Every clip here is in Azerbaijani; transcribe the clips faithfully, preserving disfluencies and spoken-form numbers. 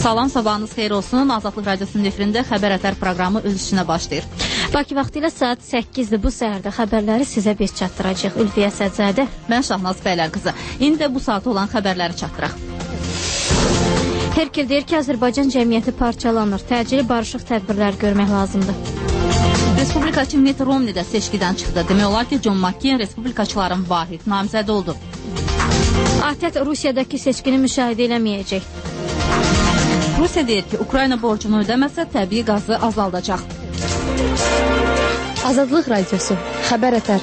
Salam, sabahınız xeyir olsun. Azadlıq Radyosunun efirində Xəbər Ətər proqramı öz işinə başlayır. Bakı vaxtı ilə saat səkkizdir. Bu səhərdə xəbərləri sizə biz çatdıracaq. Ülviyə Səcadə. Mən Şahnaz Bəylər qızı. İndi də bu saat olan xəbərləri çatdıraq. Herkel deyir ki, Azərbaycan cəmiyyəti parçalanır. Təcili barışıq tədbirlər görmək lazımdır. Respublikaçı Mitt Romney də seçkidən çıxdı. Demək olar ki, John McCain respublikaçıların vahid namizədi oldu. ATƏT Rusiyadakı seçkini müşahidə eləməyəcək. Rusiya deyir ki, Ukrayna borcunu ödəməsə təbii qazı azaldacaq. Azadlıq Radyosu, Xəbər Ətər.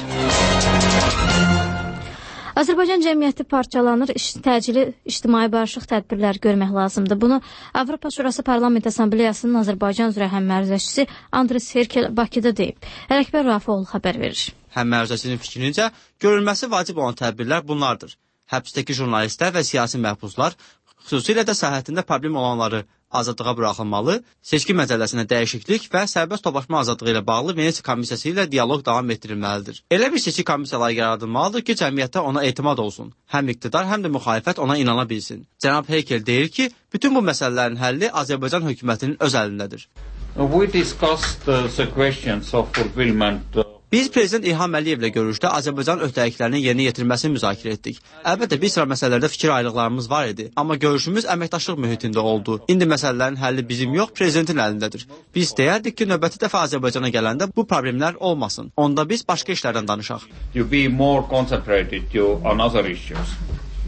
Azərbaycan cəmiyyəti parçalanır, iş, təcili ictimai barışıq tədbirlər görmək lazımdır. Bunu Avropa Şurası Parlament Assambleyasının Azərbaycan üzrə həmməruzəçisi Andres Herkel Bakıda deyib. Ələkbər Rafoğlu xəbər verir. Həmməruzəçinin fikrincə, görülməsi vacib olan tədbirlər bunlardır. Həbsdəki jurnalistlər və siyasi məhbuslar, xüsusilə də səhhətində problem olanları azadlığa buraxılmalı, seçki məcəlləsinə dəyişiklik və sərbəst toplaşma azadlığı ilə bağlı Venesiya komissiyası ilə dialoq davam etdirilməlidir. Elə bir seçki komissiyaları yaradılmalıdır ki, cəmiyyətdə ona etimad olsun. Həm iqtidar, həm də müxalifət ona inana bilsin. Cənab Heykel deyir ki, bütün bu məsələlərin həlli Azərbaycan hökumətinin öz əlindədir. We discussed uh, the questions of fulfillment. Uh... Biz Prezident İlham Əliyevlə görüşdə Azərbaycan öhdəliklərinin yerinə yetirilməsini müzakirə etdik. Əlbəttə, bir sıra məsələlərdə fikir ayrılıqlarımız var idi, amma görüşümüz əməkdaşlıq mühitində oldu. İndi məsələlərin həlli bizim yox, Prezidentin əlindədir. Biz deyərdik ki, növbəti dəfə Azərbaycana gələndə bu problemlər olmasın. Onda biz başqa işlərdən danışaq. You be more concentrated on other issues.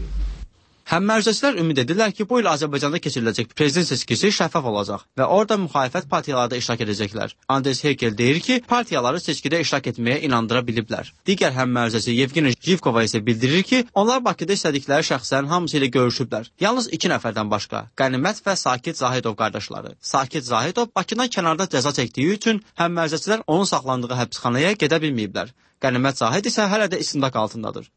Həmməruzəçilər ümid edirlər ki, bu il Azərbaycanda keçiriləcək prezident seçkisi şəffaf olacaq və orada müxalifət partiyaları da iştirak edəcəklər. Andres Herkel deyir ki, partiyaları seçkidə iştirak etməyə inandıra biliblər. Digər həmməruzəçi Yevgeniy Jivkova isə bildirir ki, onlar Bakıda istədikləri şəxslərin hamısı ilə görüşüblər. Yalnız iki nəfərdən başqa, Qənimət və Sakit Zahidov qardaşları. Sakit Zahidov Bakıdan kənarda cəza çəkdiyi üçün həmməruzəçilər onun saxlandığı həbsxanaya gedə bilməyiblər. Qənimət Zahid isə hələ də istintaq altındadır.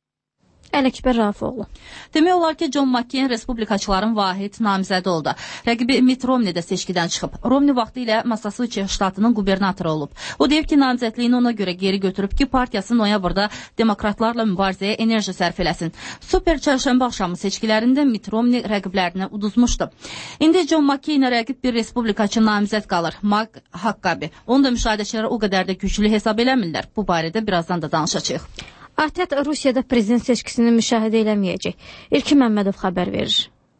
Ələkbər Rafoğlu. Demək olar ki, John McCain respublikaçıların vahid namizədi oldu. Rəqibi Mitt Romney də seçkidən çıxıb. Romney vaxtı ilə Massachusetts ştatının qubernatoru olub. O deyib ki, namizədliyini ona görə geri götürüb ki, partiyası noyabrda demokratlarla mübarizəyə enerji sərf eləsin. Super çərşənbə axşamı seçkilərində Mitt Romney rəqiblərini uduzmuşdu. İndi John McCainə rəqib bir respublikaçı namizəd qalır, Mark Huckabee. Onu da müşahidəçilər o qədər də güclü hesab eləmirlər. Bu barədə birazdan da danışacağıq. ATƏT Rusiyada prezident seçkisini müşahidə eləməyəcək. İlkin Məmmədov xəbər verir.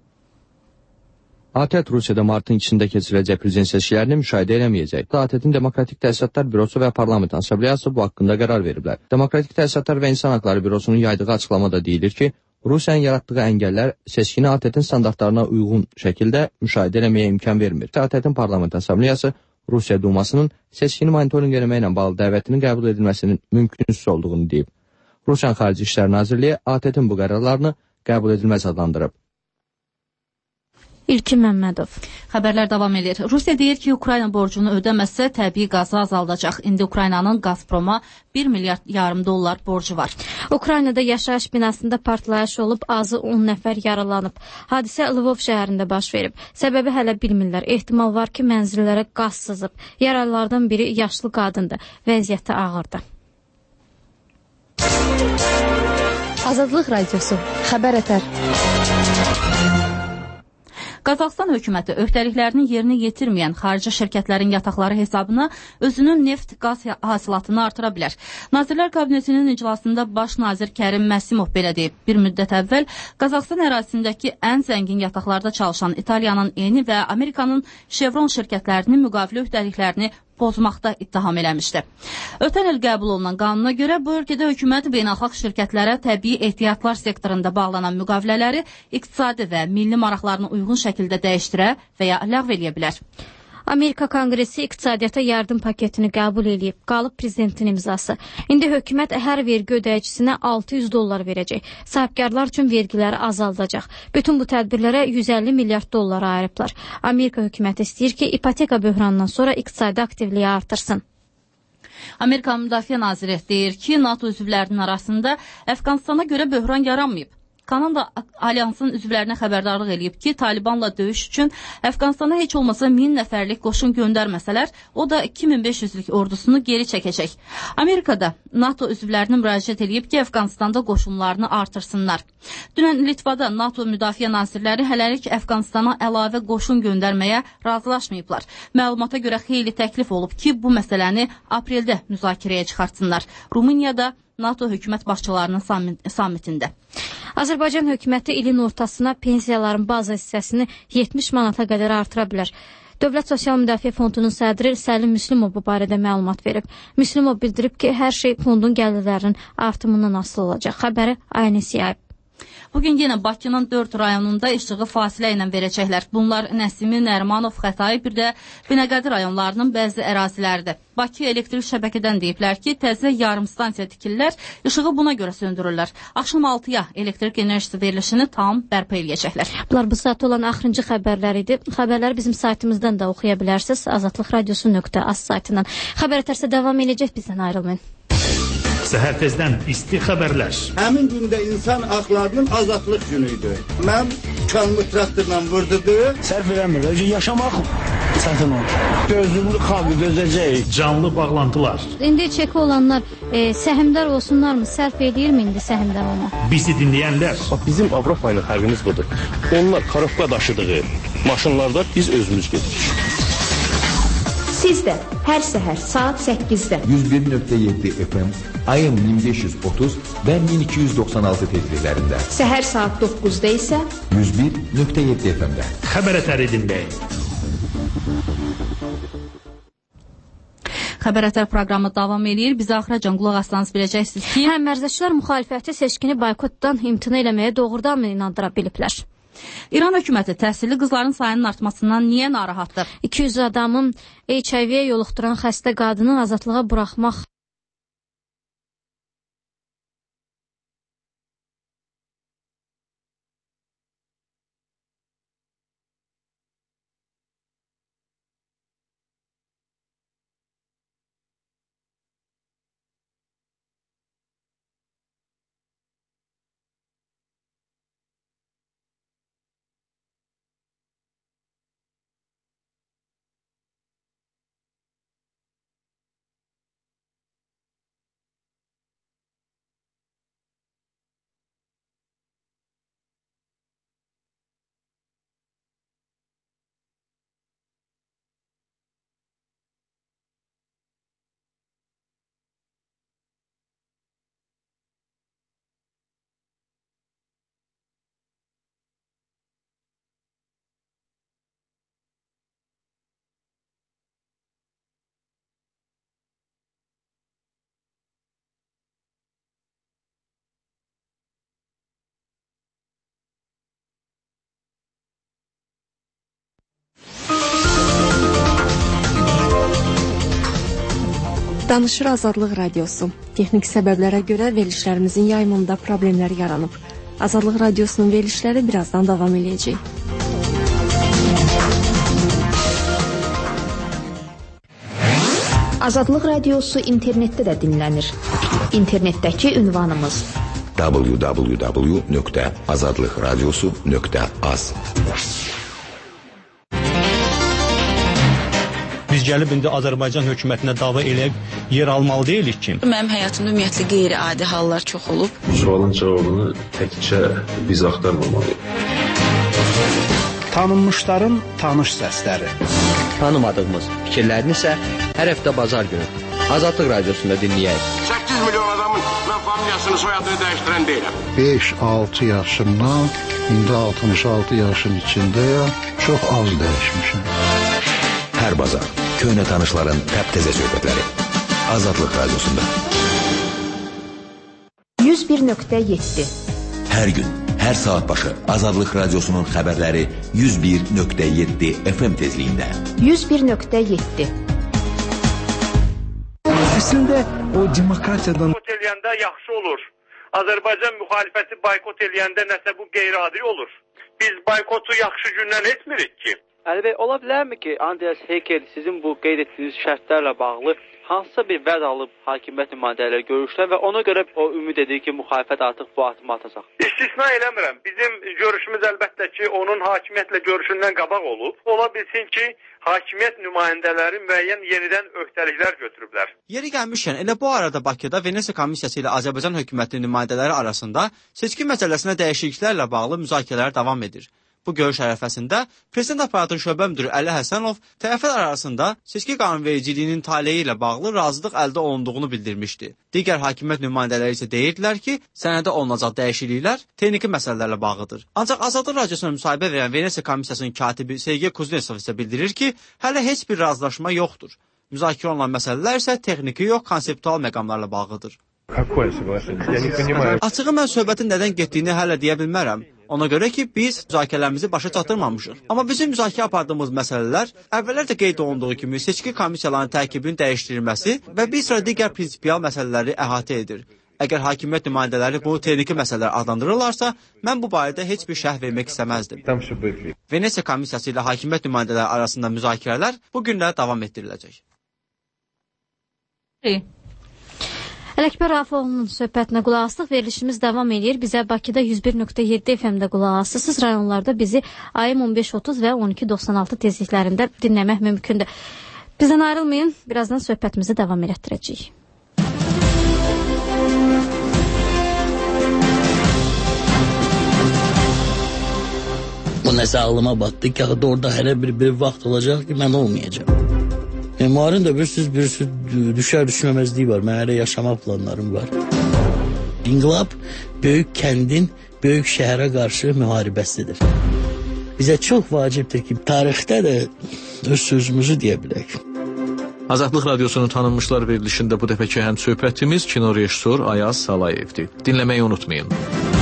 ATƏT Rusiyada martın ikisində keçiriləcək prezident seçkilərini müşahidə eləməyəcək. ATƏT-in Demokratik Təsisatlar Bürosu və Parlament Assambleyası bu haqqında qərar veriblər. Demokratik Təsisatlar və İnsan Haqları Bürosunun yaydığı açıqlamada deyilir ki, Rusiyanın yaratdığı əngəllər seçkini ATƏT-in standartlarına uyğun şəkildə müşahidə eləməyə imkan vermir. ATƏT-in Parlament Assambleyası Rusiya Dumasının seçkini monitorinq eləməklə bağlı dəvətinin qəbul edilməsinin mümkünsüz olduğunu deyib. Rusiyan Xarici İşlər Nazirliyi ATƏT-in bu qərarlarını qəbul edilməz adlandırıb. İlkin Məmmədov. Xəbərlər davam edir. Rusiya deyir ki, Ukrayna borcunu ödəməzsə təbii qazı azaldacaq. İndi Ukraynanın Gazproma bir milyard yarım dollar borcu var. Ukraynada yaşayış binasında partlayış olub, azı on nəfər yaralanıb. Hadisə Lvov şəhərində baş verib. Səbəbi hələ bilmirlər. Ehtimal var ki, mənzillərə qaz sızıb. Yaralılardan biri yaşlı qadındır. Vəziyyəti ağırdır. Azadlıq Radyosu, Xəbər Ətər. Qazaxıstan hökuməti öhdəliklərini yerinə yetirməyən xarici şirkətlərin yataqları hesabına özünün neft, qaz hasilatını artıra bilər. Nazirlər Kabinetinin iclasında baş nazir Kərim Məsimov belə deyib. Bir müddət əvvəl Qazaxıstan ərazisindəki ən zəngin yataqlarda çalışan İtaliyanın Eni və Amerikanın Chevron şirkətlərinin müqavilə öhdəliklərini pozmaqda ittiham eləmişdi. Ötən il qəbul olunan qanuna görə bu ölkədə hökumət beynəlxalq şirkətlərə təbii ehtiyatlar sektorunda bağlanan müqavilələri iqtisadi və milli maraqlarına uyğun şəkildə dəyişdirə və ya ləğv eləyə bilər. Amerika Konqresi iqtisadiyyata yardım paketini qəbul edib, qalıb prezidentin imzası. İndi hökumət hər vergi ödəyicisinə altı yüz dollar verəcək. Sahibkarlar üçün vergiləri azaldacaq. Bütün bu tədbirlərə yüz əlli milyard dollar ayırıblar. Amerika hökuməti istəyir ki, ipoteka böhranından sonra iqtisadi aktivliyi artırsın. Amerika Müdafiə Naziri deyir ki, NATO üzvlərinin arasında Əfqanistana görə böhran yaranmayıb. Kanada alyansın üzvlərinə xəbərdarlıq eləyib ki, Talibanla döyüş üçün Əfqanistana heç olmasa min nəfərlik qoşun göndərməsələr, o da iki min beş yüzlük ordusunu geri çəkəcək. Amerikada NATO üzvlərini müraciət eləyib ki, Əfqanistanda qoşunlarını artırsınlar. Dünən Litvada NATO müdafiə nazirləri hələlik Əfqanistana əlavə qoşun göndərməyə razılaşmayıblar. Məlumata görə xeyli təklif olub ki, bu məsələni apreldə müzakirəyə çıxartsınlar. Rumuniyada NATO hökumət başçılarının sammitində. Azərbaycan hökuməti ilin ortasına pensiyaların baza hissəsini yetmiş manata qədər artıra bilər. Dövlət Sosial Müdafiə Fondunun sədri Səlim Müslümov bu barədə məlumat verib. Müslümov bildirib ki, hər şey fondun gəlirlərinin artımından asılı olacaq. Xəbəri A N S yayıb. Bugün yenə Bakının dörd rayonunda işığı fasilə ilə verəcəklər. Bunlar Nəsimi, Nərimanov, Xətai, bir də Binəqədi rayonlarının bəzi əraziləridir. Bakı elektrik şəbəkədən deyiblər ki, təzə yarım stansiya tikirlər, işığı buna görə söndürürlər. Axşam altıya elektrik enerjisi verilişini tam bərpa eləyəcəklər. Bunlar bu saat olan axırıncı xəbərlər idi. Xəbərləri bizim saytımızdan da oxuya bilərsiniz. azadlıq radiosu nöqtə az saytından. Xəbər tərsə davam edəcək, bizdən ayrılmayın. Səhər tezdən isti xəbərlər. Həmin gündə insan haqlarının azadlıq günüydü. Mən kanlı traktorla vurdudu. Sərf eləmir, öcə yaşamaq çətin olur. Gözümlü xalqı dözəcək. Canlı bağlantılar. İndi çeki olanlar e, səhmdar olsunlarmı? Sərf edirmi indi səhmdar olma? Bizi dinləyənlər. Bax, bizim Avropa ilə fərqimiz budur. Onlar karofka daşıdığı maşınlarda biz özümüz gedirik. Siz də hər səhər saat səkkizdə yüz bir nöqtə yeddi F M, ayın min beş yüz otuz və min iki yüz doxsan altı tezliklərində. Səhər saat doqquzda isə yüz bir nöqtə yeddi F M-də. Xəbər ətəri dinləyin. Xəbər ətər proqramı davam edir. Bizə axıracan qulaq assanız biləcəksiniz ki, həm mərzəçilər müxalifəti seçkini boykotdan imtina eləməyə doğrudan mı inandıra biliblər? İran hökuməti təhsilli qızların sayının artmasından niyə narahatdır? iki yüz adamın H I V-yə yoluxduran xəstə qadını azadlığa buraxmaq Danışır Azadlıq Radiosu. Texniki səbəblərə görə verilişlərimizin yayımında problemlər yaranıb. Azadlıq Radiosunun verilişləri birazdan davam edəcək. Azadlıq Radiosu internetdə də dinlənir. İnternetdəki ünvanımız w w w nöqtə azadlıq radiosu nöqtə az. Biz gəlib indi Azərbaycan hökumətinə dava eləyib yer almalı deyilik ki. Mənim həyatımda ümumiyyətlə qeyri-adi hallar çox olub. Sualın cavabını təkcə biz axtarmamalıyıq. Tanınmışların tanış səsləri. Tanımadığımız fikirlərini isə hər həftə bazar günü Azadlıq Radiosunda dinləyək. səkkiz milyon adamın mən familiyasını, soyadını dəyişdirən deyiləm. beş altı yaşımdan indi altmış altı yaşın içindəyəm. Çox az dəyişmişəm. Hər bazar köhnə tanışların təptəzə söhbətləri Azadlıq Radiosunda. yüz bir nöqtə yeddi. Hər gün, hər saat başı Azadlıq Radiosunun xəbərləri yüz bir nöqtə yeddi F M tezliyində. yüz bir nöqtə yeddi. Əslində o demokratiyadan boykot eləyəndə yaxşı olur. Azərbaycan müxalifəti boykot eləyəndə nəsə bu qeyri-adi olur. Biz boykotu yaxşı gündən etmirik ki. Əli bəy, ola bilərmi ki, Andreas Heykel sizin bu qeyd etdiyiniz şərtlərlə bağlı hansısa bir vəd alıb hakimiyyət nümayəndələri görüşdən və ona görə o ümid edir ki, müxalifət artıq bu addımı atacaq. İstisna eləmirəm. Bizim görüşümüz əlbəttə ki, onun hakimiyyətlə görüşündən qabaq olub. Ola bilsin ki, hakimiyyət nümayəndələri müəyyən yenidən öhdəliklər götürüblər. Yeri gəlmişkən, elə bu arada Bakıda Venesiya komissiyası ilə Azərbaycan hökumətinin nümayəndələri arasında seçki məsələsinə dəyişikliklərlə bağlı müzakirələr davam edir. Bu görüş ərəfəsində Prezident aparatının şöbə müdürü Əli Həsənov tərəflər arasında seçki qanunvericiliyinin taleyi ilə bağlı razılıq əldə olunduğunu bildirmişdi. Digər hakimiyyət nümayəndələri isə deyirdilər ki, sənədə olunacaq dəyişikliklər texniki məsələlərlə bağlıdır. Ancaq Azadlıq Radiosuna müsahibə verən Venesiya komissiyasının katibi Sergey Kuznetsov isə bildirir ki, hələ heç bir razılaşma yoxdur. Müzakirə olunan məsələlər isə texniki yox, konseptual məqamlarla bağlıdır. Açığı mən söhbətin nədən getdiyini hələ deyə bilmərəm. Ona görə ki, biz müzakirələrimizi başa çatdırmamışıq. Amma bizim müzakirə apardığımız məsələlər əvvəllər də qeyd olunduğu kimi seçki komissiyalarının tərkibinin dəyişdirilməsi və bir sıra digər prinsipial məsələləri əhatə edir. Əgər hakimiyyət nümayəndələri bunu texniki məsələlər adlandırırlarsa, mən bu barədə heç bir şərh vermək istəməzdim. Venesiya komissiyası ilə hakimiyyət nümayəndələri arasında müzakirələr bu günlər davam etdiriləcək. Ələkbər Rafiqovun söhbətinə qulaq asdıq. Verilişimiz davam edir. Bizə Bakıda yüz bir nöqtə yeddi F M-də qulaq asırsınız. Rayonlarda bizi A M on beş otuz və on iki doxsan altı tezliklərində dinləmək mümkündür. Bizdən ayrılmayın. Birazdan söhbətimizi davam etdirəcəyik. Bu nəsə ağlıma batdı ki, orada hələ bir, bir vaxt olacaq ki, mən olmayacağım. Memarın da bir sürü bir sürü düşər düşməməzliyi var. Mən hələ yaşamaq planlarım var. İnqilab böyük kəndin böyük şəhərə qarşı müharibəsidir. Bizə çox vacibdir ki, tarixdə də öz sözümüzü deyə bilək. Azadlıq Radiosunun tanınmışlar verilişində bu dəfəki həm söhbətimiz kino rejissor Ayaz Salayevdir. Dinləməyi unutmayın.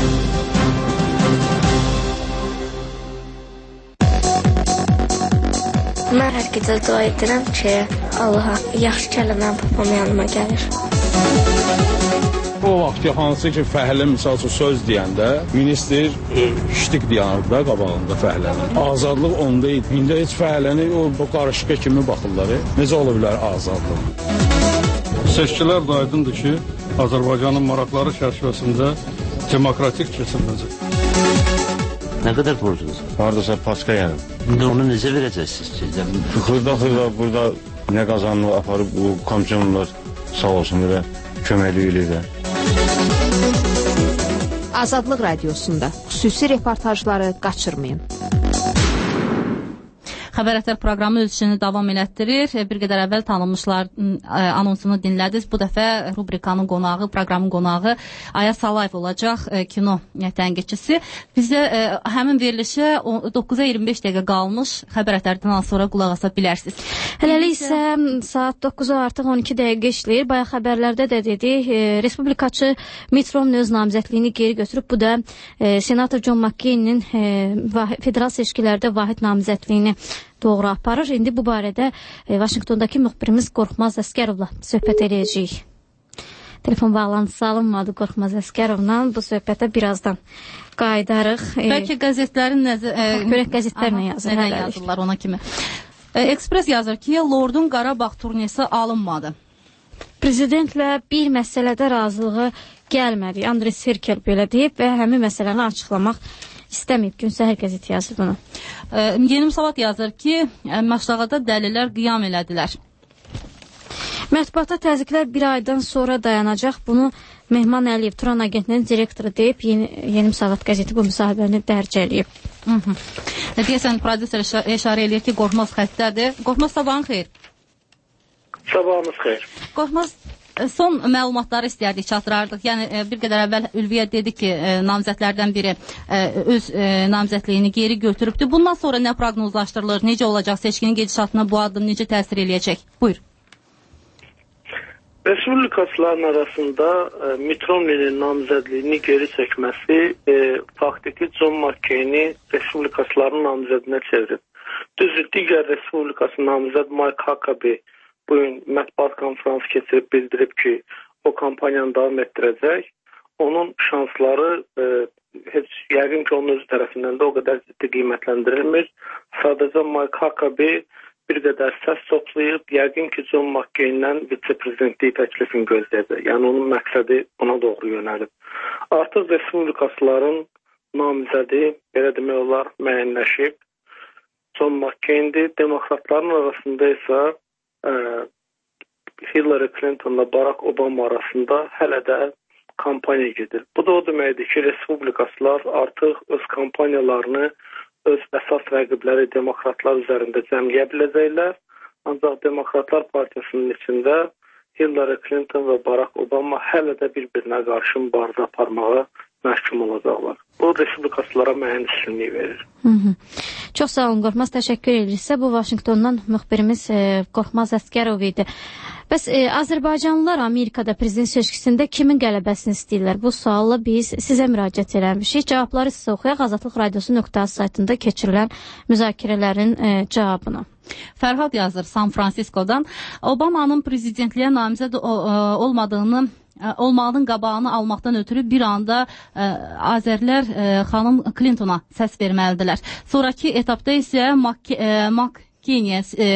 Mən hər gecə dua edirəm ki, Allaha yaxşı kəlmə babam yanıma gəlir. O vaxt ki, hansı ki, fəhlə misal üçün söz deyəndə, minister ştik dayanırdı da qabağında fəhlənin. Azadlıq onda idi. İndi heç fəhləni o qarışıqa kimi baxırlar. Necə ola bilər azadlıq? Seçkilər də aydındır ki, Azərbaycanın maraqları çərçivəsində demokratik keçiriləcək. Nə qədər borcunuz? Haradasa paska yəni. İndi onu necə verəcəksiniz ki? Xırda-xırda burada nə qazanını aparıb bu komissiyonlar sağ olsun və köməkli eləyirlər. Azadlıq Radiosunda xüsusi reportajları qaçırmayın. Xəbər proqramı öz işini davam elətdirir. Bir qədər əvvəl tanınmışlar anonsunu dinlədiniz. Bu dəfə rubrikanın qonağı, proqramın qonağı Ayaz Salayev olacaq, kino tənqidçisi. Bizə həmin verilişə doqquza iyirmi beş dəqiqə qalmış xəbərlərdən sonra qulaq asa bilərsiniz. Hələlik isə saat doqquza artıq on iki dəqiqə işləyir. Bayaq xəbərlərdə də dedik, Respublikaçı Mitt Romney öz namizədliyini geri götürüb. Bu da senator John McCain'in federal seçkilərdə vahid namizədliyini doğru aparır. İndi bu barədə e, Vaşinqtondakı müxbirimiz Qorxmaz Əskərovla söhbət edəcəyik. Telefon bağlantısı alınmadı Qorxmaz Əskərovla. Bu söhbətə birazdan qayıdarıq. E, Bəlkə qəzetlərin nəzər... E, görək qəzetlər nə yazır. Nə yazırlar ona kimi. E, Ekspres yazır ki, Lordun Qarabağ turnesi alınmadı. Prezidentlə bir məsələdə razılığı gəlmədi. Andres Serkel belə deyib və həmin məsələni açıqlamaq İstəməyib. Gün Səhər qəzeti yazır bunu. E, Yeni Müsavat yazır ki, Məşdağada dəlilər qiyam elədilər. Mətbuata təzyiqlər bir aydan sonra dayanacaq. Bunu Mehman Əliyev, Turan Agentinin direktoru deyib. Yeni, Yeni Müsavat qəzeti bu müsahibəni dərc eləyib. Deyəsən, prodüser işarə eləyir ki, Qorxmaz xəstədir. Qorxmaz, sabahın xeyir. Sabahınız xeyir. Qorxmaz, son məlumatları istəyərdik, çatdırardıq. Yəni, bir qədər əvvəl Ülviyə dedi ki, namizədlərdən biri öz namizədliyini geri götürübdür. Bundan sonra nə proqnozlaşdırılır, necə olacaq, seçkinin gedişatına bu addım necə təsir eləyəcək? Buyur. Respublikaçıların arasında Mitt Romney'nin namizədliyini geri çəkməsi e, faktiki John McCain'i Respublikaçıların namizədinə çevirib. Düzdür, digər Respublikası namizəd Mike Huckabee bu gün mətbuat konferansı keçirib bildirib ki, o kampaniyanı davam etdirəcək. Onun şansları e, heç yəqin ki, onun özü tərəfindən də o qədər ciddi qiymətləndirilmir. Sadəcə Mike Huckabee bir qədər səs toplayıb, yəqin ki, John McCain-dən vitse-prezidentlik təklifini gözləyəcək. Yəni, onun məqsədi buna doğru yönəlib. Artıq respublikaçıların namizədi, belə demək olar, müəyyənləşib. John McCain-dir. Demokratların arasında isə ə, Hillary Clinton'la Barack Obama arasında hələ də kampaniya gedir. Bu da o deməkdir ki, respublikaçılar artıq öz kampaniyalarını öz əsas rəqibləri demokratlar üzərində cəmləyə biləcəklər. Ancaq Demokratlar Partiyasının içində Hillary Clinton və Barack Obama hələ də bir-birinə qarşı mübarizə aparmağa məhkum olacaqlar. Bu respublikaçılara müəyyən üstünlük verir. Hı -hı. Çox sağ olun, Qorxmaz. Təşəkkür edirsə. Bu Vaşinqtondan müxbirimiz e, Qorxmaz Əsgərov idi. Bəs e, Azərbaycanlılar Amerikada prezident seçkisində kimin qələbəsini istəyirlər? Bu sualla biz sizə müraciət eləmişik. Cavabları sizə oxuyaq. Azadlıq Radiosu nöqtə az saytında keçirilən müzakirələrin e, cavabını. Fərhad yazır San Fransiskodan. Obamanın prezidentliyə namizəd olmadığını olmağının qabağını almaqdan ötürü bir anda ə, Azərlər ə, xanım Clintona səs verməlidirlər. Sonraki etapda isə McCain-ə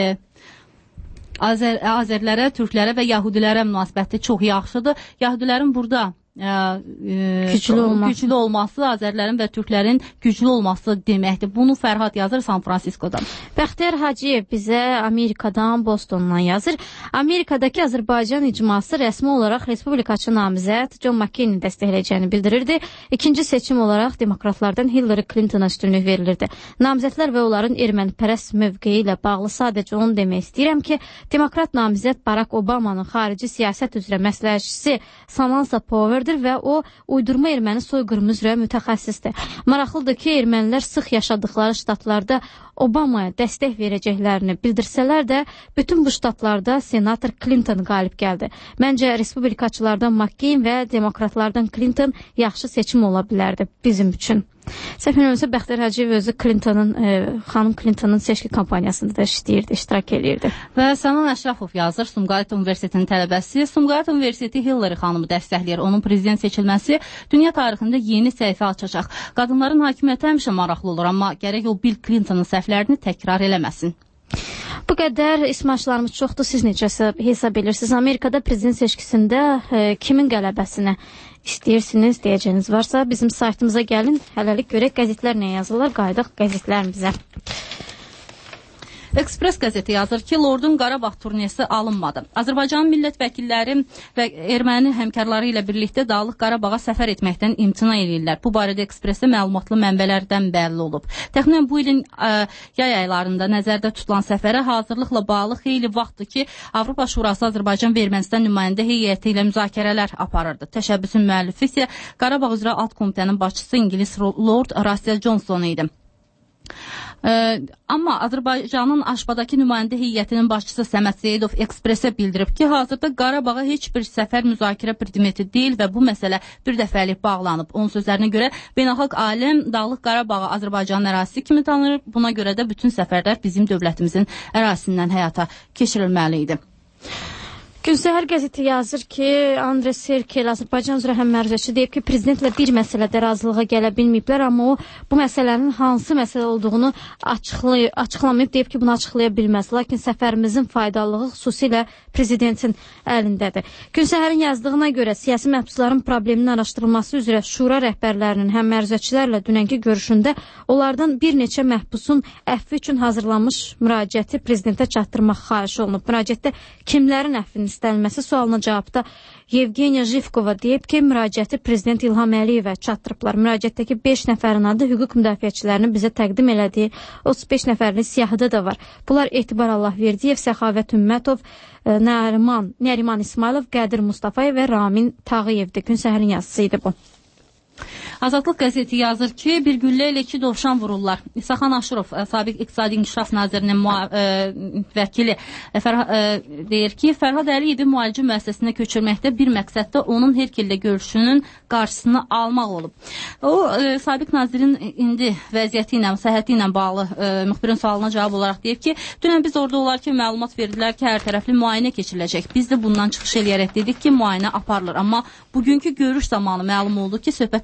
Azər, Azərlərə, Türklərə və Yahudilərə münasibəti çox yaxşıdır. Yahudilərin burada Ə, ə, güclü, olması. güclü olması Azərlərin və Türklərin güclü olması deməkdir. Bunu Fərhad yazır San Fransiskodan. Bəxtiyar Hacıyev bizə Amerikadan, Bostondan yazır. Amerikadakı Azərbaycan icması rəsmi olaraq respublikaçı namizəd John McCain-i dəstəkləyəcəyini bildirirdi. İkinci seçim olaraq demokratlardan Hillary Clinton-a üstünlük verilirdi. Namizədlər və onların ermənipərəst mövqeyi ilə bağlı sadəcə onu demək istəyirəm ki, demokrat namizəd Barack Obama'nın xarici siyasət üzrə məsləhətçisi Samantha Power və o uydurma erməni soyqırımı üzrə mütəxəssisdir. Maraqlıdır ki, ermənilər sıx yaşadıkları ştatlarda Obama'ya dəstək verəcəklərini bildirsələr də, bütün bu ştatlarda senator Clinton qalib gəldi. Məncə, respublikaçılardan McCain və demokratlardan Clinton yaxşı seçim ola bilərdi bizim üçün. Səhv eləmirəmsə, Bəxtiyar Hacıyev özü Clinton'ın, e, xanım Clinton'ın seçki kampaniyasında da işləyirdi, iştirak edirdi. Və Sənan Əşrafov yazır, Sumqayıt Universitetinin tələbəsi. Sumqayıt Universiteti Hillary xanımı dəstəkləyir. Onun prezident seçilməsi dünya tarixində yeni səhifə açacaq. Qadınların hakimiyyəti həmişə maraqlı olur, amma gərək o Bill Clinton'ın səhvlərini təkrar eləməsin. Bu qədər ismaçlarımız çoxdur. Siz necə hesab edirsiniz? Amerikada prezident seçkisində e, kimin qələbəsini istəyirsiniz, deyəcəyiniz varsa bizim saytımıza gəlin. Hələlik görək qəzetlər nə yazırlar, qaydaq qəzetlərimizə. Ekspres qəzeti yazır ki, Lordun Qarabağ turnesi alınmadı. Azərbaycanın millət vəkilləri və erməni həmkarları ilə birlikdə Dağlıq Qarabağa səfər etməkdən imtina edirlər. Bu barədə Ekspresdə məlumatlı mənbələrdən bəlli olub. Təxminən bu ilin ə, yay aylarında nəzərdə tutulan səfərə hazırlıqla bağlı xeyli vaxtdır ki, Avropa Şurası Azərbaycan və Ermənistan nümayəndə heyəti ilə müzakirələr aparırdı. Təşəbbüsün müəllifi isə Qarabağ üzrə alt komitənin başçısı İngilis Lord Russell Johnson idi. Ee, amma Azərbaycanın Aşbadakı nümayəndə heyətinin başçısı Səməd Seyidov Ekspresə bildirib ki, hazırda Qarabağa heç bir səfər müzakirə predmeti deyil və bu məsələ bir dəfəlik bağlanıb. Onun sözlərinə görə beynəlxalq aləm Dağlıq Qarabağı Azərbaycanın ərazisi kimi tanınır. Buna görə də bütün səfərlər bizim dövlətimizin ərazisindən həyata keçirilməli idi. Günsəhər qəzeti yazır ki, Andre Serkel, Azərbaycan üzrə həmmərcəçi deyib ki, prezidentlə bir məsələdə razılığa gələ bilməyiblər, amma o bu məsələnin hansı məsələ olduğunu açıqlay açıqlamayıb, deyib ki, bunu açıqlaya bilməz. Lakin səfərimizin faydalılığı xüsusilə prezidentin əlindədir. Günsəhərin yazdığına görə siyasi məhbusların probleminin araşdırılması üzrə şura rəhbərlərinin həmmərcəçilərlə dünənki görüşündə onlardan bir neçə məhbusun əfvi üçün hazırlanmış müraciəti prezidentə çatdırmaq xahiş olunub. Müraciətdə kimlərin əfvinin istənilməsi sualına cavabda Yevgeniya Jivkova deyib ki, müraciəti prezident İlham Əliyevə çatdırıblar. Müraciətdəki beş nəfərin adı hüquq müdafiəçilərinin bizə təqdim elədiyi otuz beş nəfərli siyahıda da var. Bunlar Etibar Allahverdiyev, Səxavət Ümmətov, Nəriman, Nəriman İsmailov, Qədir Mustafayev və Ramin Tağıyevdir. Günsəhərin yazısı idi bu. Azadlıq qəzeti yazır ki, bir güllə ilə iki dovşan vururlar. İsaxan Aşırov, sabiq İqtisadi İnkişaf Nazirinin ə, vəkili ə, Fərha, ə, deyir ki, Fərhad Əliyevi müalicə müəssisəsinə köçürməkdə bir məqsəddə onun Herkellə görüşünün qarşısını almaq olub. O, ə, sabiq nazirin indi vəziyyəti ilə, səhhəti ilə bağlı ə, müxbirin sualına cavab olaraq deyib ki, dünən biz orada olarkən məlumat verdilər ki, hər tərəfli müayinə keçiriləcək. Biz də bundan çıxış eləyərək dedik ki, müayinə aparılır. Amma bugünkü görüş zamanı məlum oldu ki, söhbət dünəndən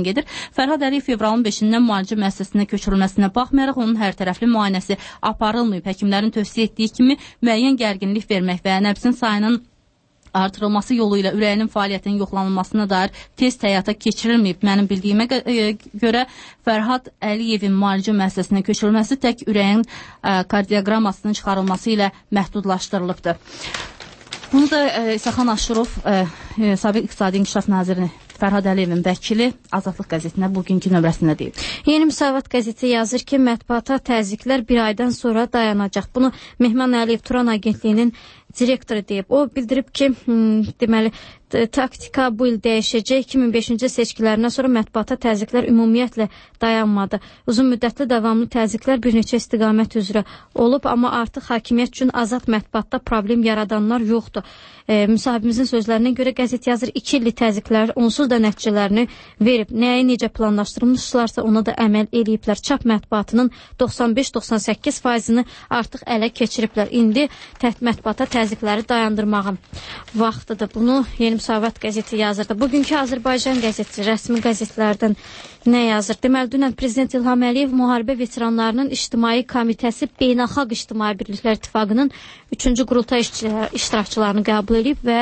gedir. Fərhad Əliyev fevralın beşindən müalicə müəssisəsinə köçürülməsinə baxmayaraq onun hər tərəfli müayinəsi aparılmayıb. Həkimlərin tövsiyə etdiyi kimi müəyyən gərginlik vermək və nəbsin sayının artırılması yolu ilə ürəyinin fəaliyyətinin yoxlanılmasına dair test həyata keçirilməyib. Mənim bildiyimə görə Fərhad Əliyevin müalicə müəssisəsinə köçürülməsi tək ürəyin kardioqrammasının çıxarılması ilə məhdudlaşdırılıbdır. Bunu da İsaxan Aşurov, Sabiq İqtisadi İnkişaf Naziri Fərhad Əliyevin vəkili Azadlıq qəzetinə bugünkü nömrəsində deyib. Yeni Müsavat qəzeti yazır ki, mətbuata təzyiqlər bir aydan sonra dayanacaq. Bunu Mehman Əliyev Turan Agentliyinin direktoru deyib. O bildirib ki, deməli, taktika bu il dəyişəcək. iki min beşinci seçkilərindən sonra mətbuata təzyiqlər ümumiyyətlə dayanmadı. Uzun müddətli davamlı təzyiqlər bir neçə istiqamət üzrə olub, amma artıq hakimiyyət üçün azad mətbuatda problem yaradanlar yoxdur. E, müsahibimizin sözlərinə görə qəzet yazır, iki illik təzyiqlər onsuz da nəticələrini verib. Nəyi necə planlaşdırmışlarsa ona da əməl eləyiblər. Çap mətbuatının doxsan beş doxsan səkkiz faizini artıq ələ keçiriblər. İndi mətbuata təzyiqləri dayandırmağın vaxtıdır. Bunu Yeni Müsavat qəzeti yazırdı. Bugünkü Azərbaycan qəzeti rəsmi qəzetlərdən nə yazır? Deməli, dünən Prezident İlham Əliyev Müharibə Veteranlarının İctimai Komitəsi Beynəlxalq İctimai Birliklər İttifaqının üçüncü qurultay iştirakçılarını qəbul edib və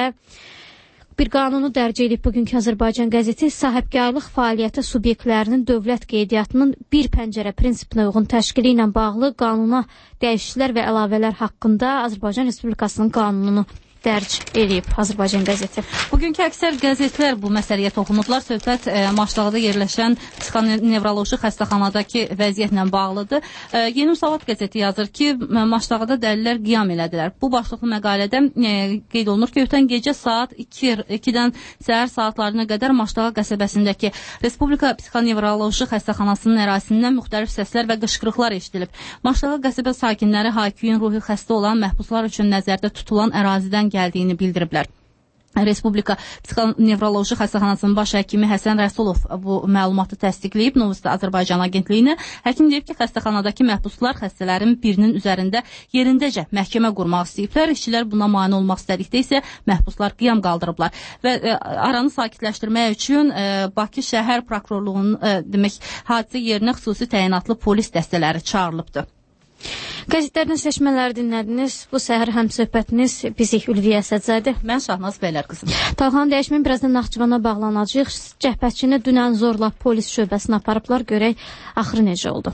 bir qanunu dərc edib. Bugünkü Azərbaycan qəzeti sahibkarlıq fəaliyyəti subyektlərinin dövlət qeydiyyatının bir pəncərə prinsipinə uyğun təşkili ilə bağlı qanuna dəyişikliklər və əlavələr haqqında Azərbaycan Respublikasının qanununu dərc edib Azərbaycan qəzeti. Bugünkü əksər qəzetlər bu məsələyə toxunublar. Söhbət e, Maşdağda yerləşən psixonevroloji xəstəxanadakı vəziyyətlə bağlıdır. E, Yeni Müsavat qəzeti yazır ki, Maşdağda dəlilər qiyam elədilər. Bu başlıqlı məqalədə e, qeyd olunur ki, ötən gecə saat ikidən səhər saatlarına qədər Maşdağa qəsəbəsindəki Respublika Psixonevroloji xəstəxanasının ərazisindən müxtəlif səslər və qışqırıqlar eşidilib. Maşdağa qəsəbə sakinləri Hayküyün ruhi xəstə olan məhbuslar üçün nəzərdə tutulan ərazidən gəldiyini bildiriblər. Respublika Psixonevroloji xəstəxanasının baş həkimi Həsən Rəsulov bu məlumatı təsdiqləyib. Novosti Azərbaycan agentliyinə həkim deyib ki, xəstəxanadakı məhbuslar xəstələrin birinin üzərində yerindəcə məhkəmə qurmaq istəyiblər. İşçilər buna mane olmaq istədikdə isə məhbuslar qiyam qaldırıblar və e, aranı sakitləşdirmək üçün e, Bakı şəhər prokurorluğunun e, demək hadisə yerinə xüsusi təyinatlı polis dəstələri çağırılıbdır. Qəzetlərdən seçmələri dinlədiniz. Bu səhər həm söhbətiniz bizi Ülviyə Əsədzadə. Mən Şahnaz Bəylər qızım. Talxanın dəyişmən birazdan Naxçıvana bağlanacaq. Cəhbətçini dünən zorla polis şöbəsinə aparıblar. Görək axırı necə oldu.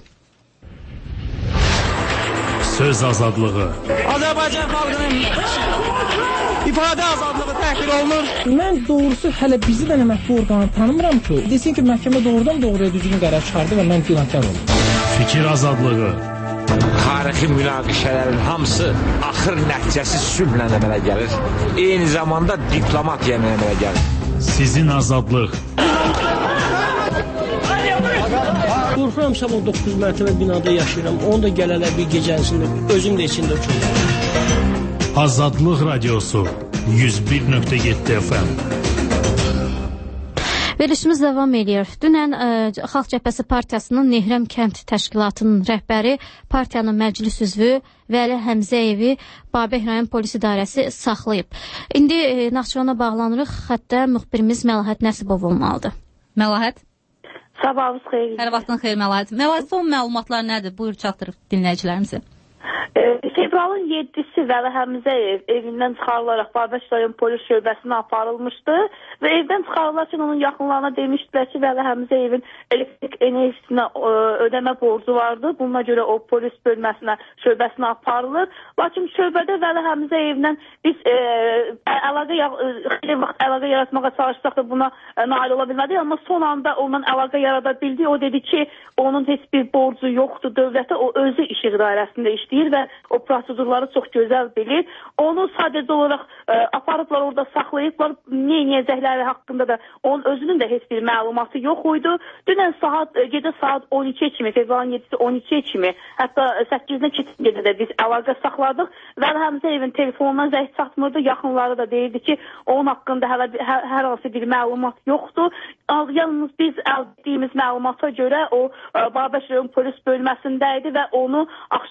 Söz azadlığı. Azərbaycan xalqının ifadə azadlığı təhqir olunur. Mən doğrusu hələ bizi də mətbu orqanı tanımıram ki, desin ki, məhkəmə doğrudan doğruya düzgün qərar çıxardı və mən günahkar oldum. Fikir azadlığı. Tarixi münaqişələrin hamısı axır nəticəsi sülhlə əmələ gəlir. Eyni zamanda diplomatiya əmələ gəlir. Sizin azadlıq. Qorxuram, sabah doqquz mərtəbə binada yaşayıram. Onu da gələlər bir gecəsində, özüm də içində uçurum. Azadlıq radiosu yüz bir nöqtə yeddi F M. Verilişimiz davam edir. Dünən ə, Xalq Cəbhəsi Partiyasının Nehrəm kənd təşkilatının rəhbəri, partiyanın məclis üzvü Vəli Həmzəyevi Babək rayon polis idarəsi saxlayıb. İndi ə, Naxçıvana bağlanırıq. Xəttə müxbirimiz Məlahət Nəsibov olmalıdır. Məlahət. Sabahınız xeyir. Hər vaxtın xeyir Məlahət. Məlahət, son məlumatlar nədir? Buyur çatdırıb dinləyicilərimizə. Fevralın yeddisi Vəli Həmzəyev evindən çıxarılaraq Babək rayon polis şöbəsinə aparılmışdı və evdən çıxarılarkən onun yaxınlarına demişdilər ki, Vəli Həmzəyevin elektrik enerjisinə ödəmə borcu vardı. Buna görə o polis bölməsinə, şöbəsinə aparılır. Lakin şöbədə Vəli Həmzəyevlə biz e, əlaqə, xeyli vaxt əlaqə yaratmağa çalışsaq da buna e, nail ola bilmədik. Amma son anda ondan əlaqə yarada bildi. O dedi ki, onun heç bir borcu yoxdur dövlətə. O özü işıq dairəsində işləyir və o prosedurları çox gözəl bilir. Onu sadəcə olaraq e, aparıblar, orada saxlayıblar. Niyə niyəcəkləri haqqında da onun özünün də heç bir məlumatı yox idi. Dünən saat, gecə saat on ikiyə kimi, fevralın yeddisi on ikiyə kimi, hətta səkkizinə keçən gecədə biz əlaqə saxladıq. Vəli Həmzəyevin telefonundan zəng çatmırdı. Yaxınları da deyirdi ki, onun haqqında hələ hər, hər hansı bir məlumat yoxdur. Yalnız biz əldə etdiyimiz məlumata görə o Babək rayon polis bölməsində idi və onu axşam saat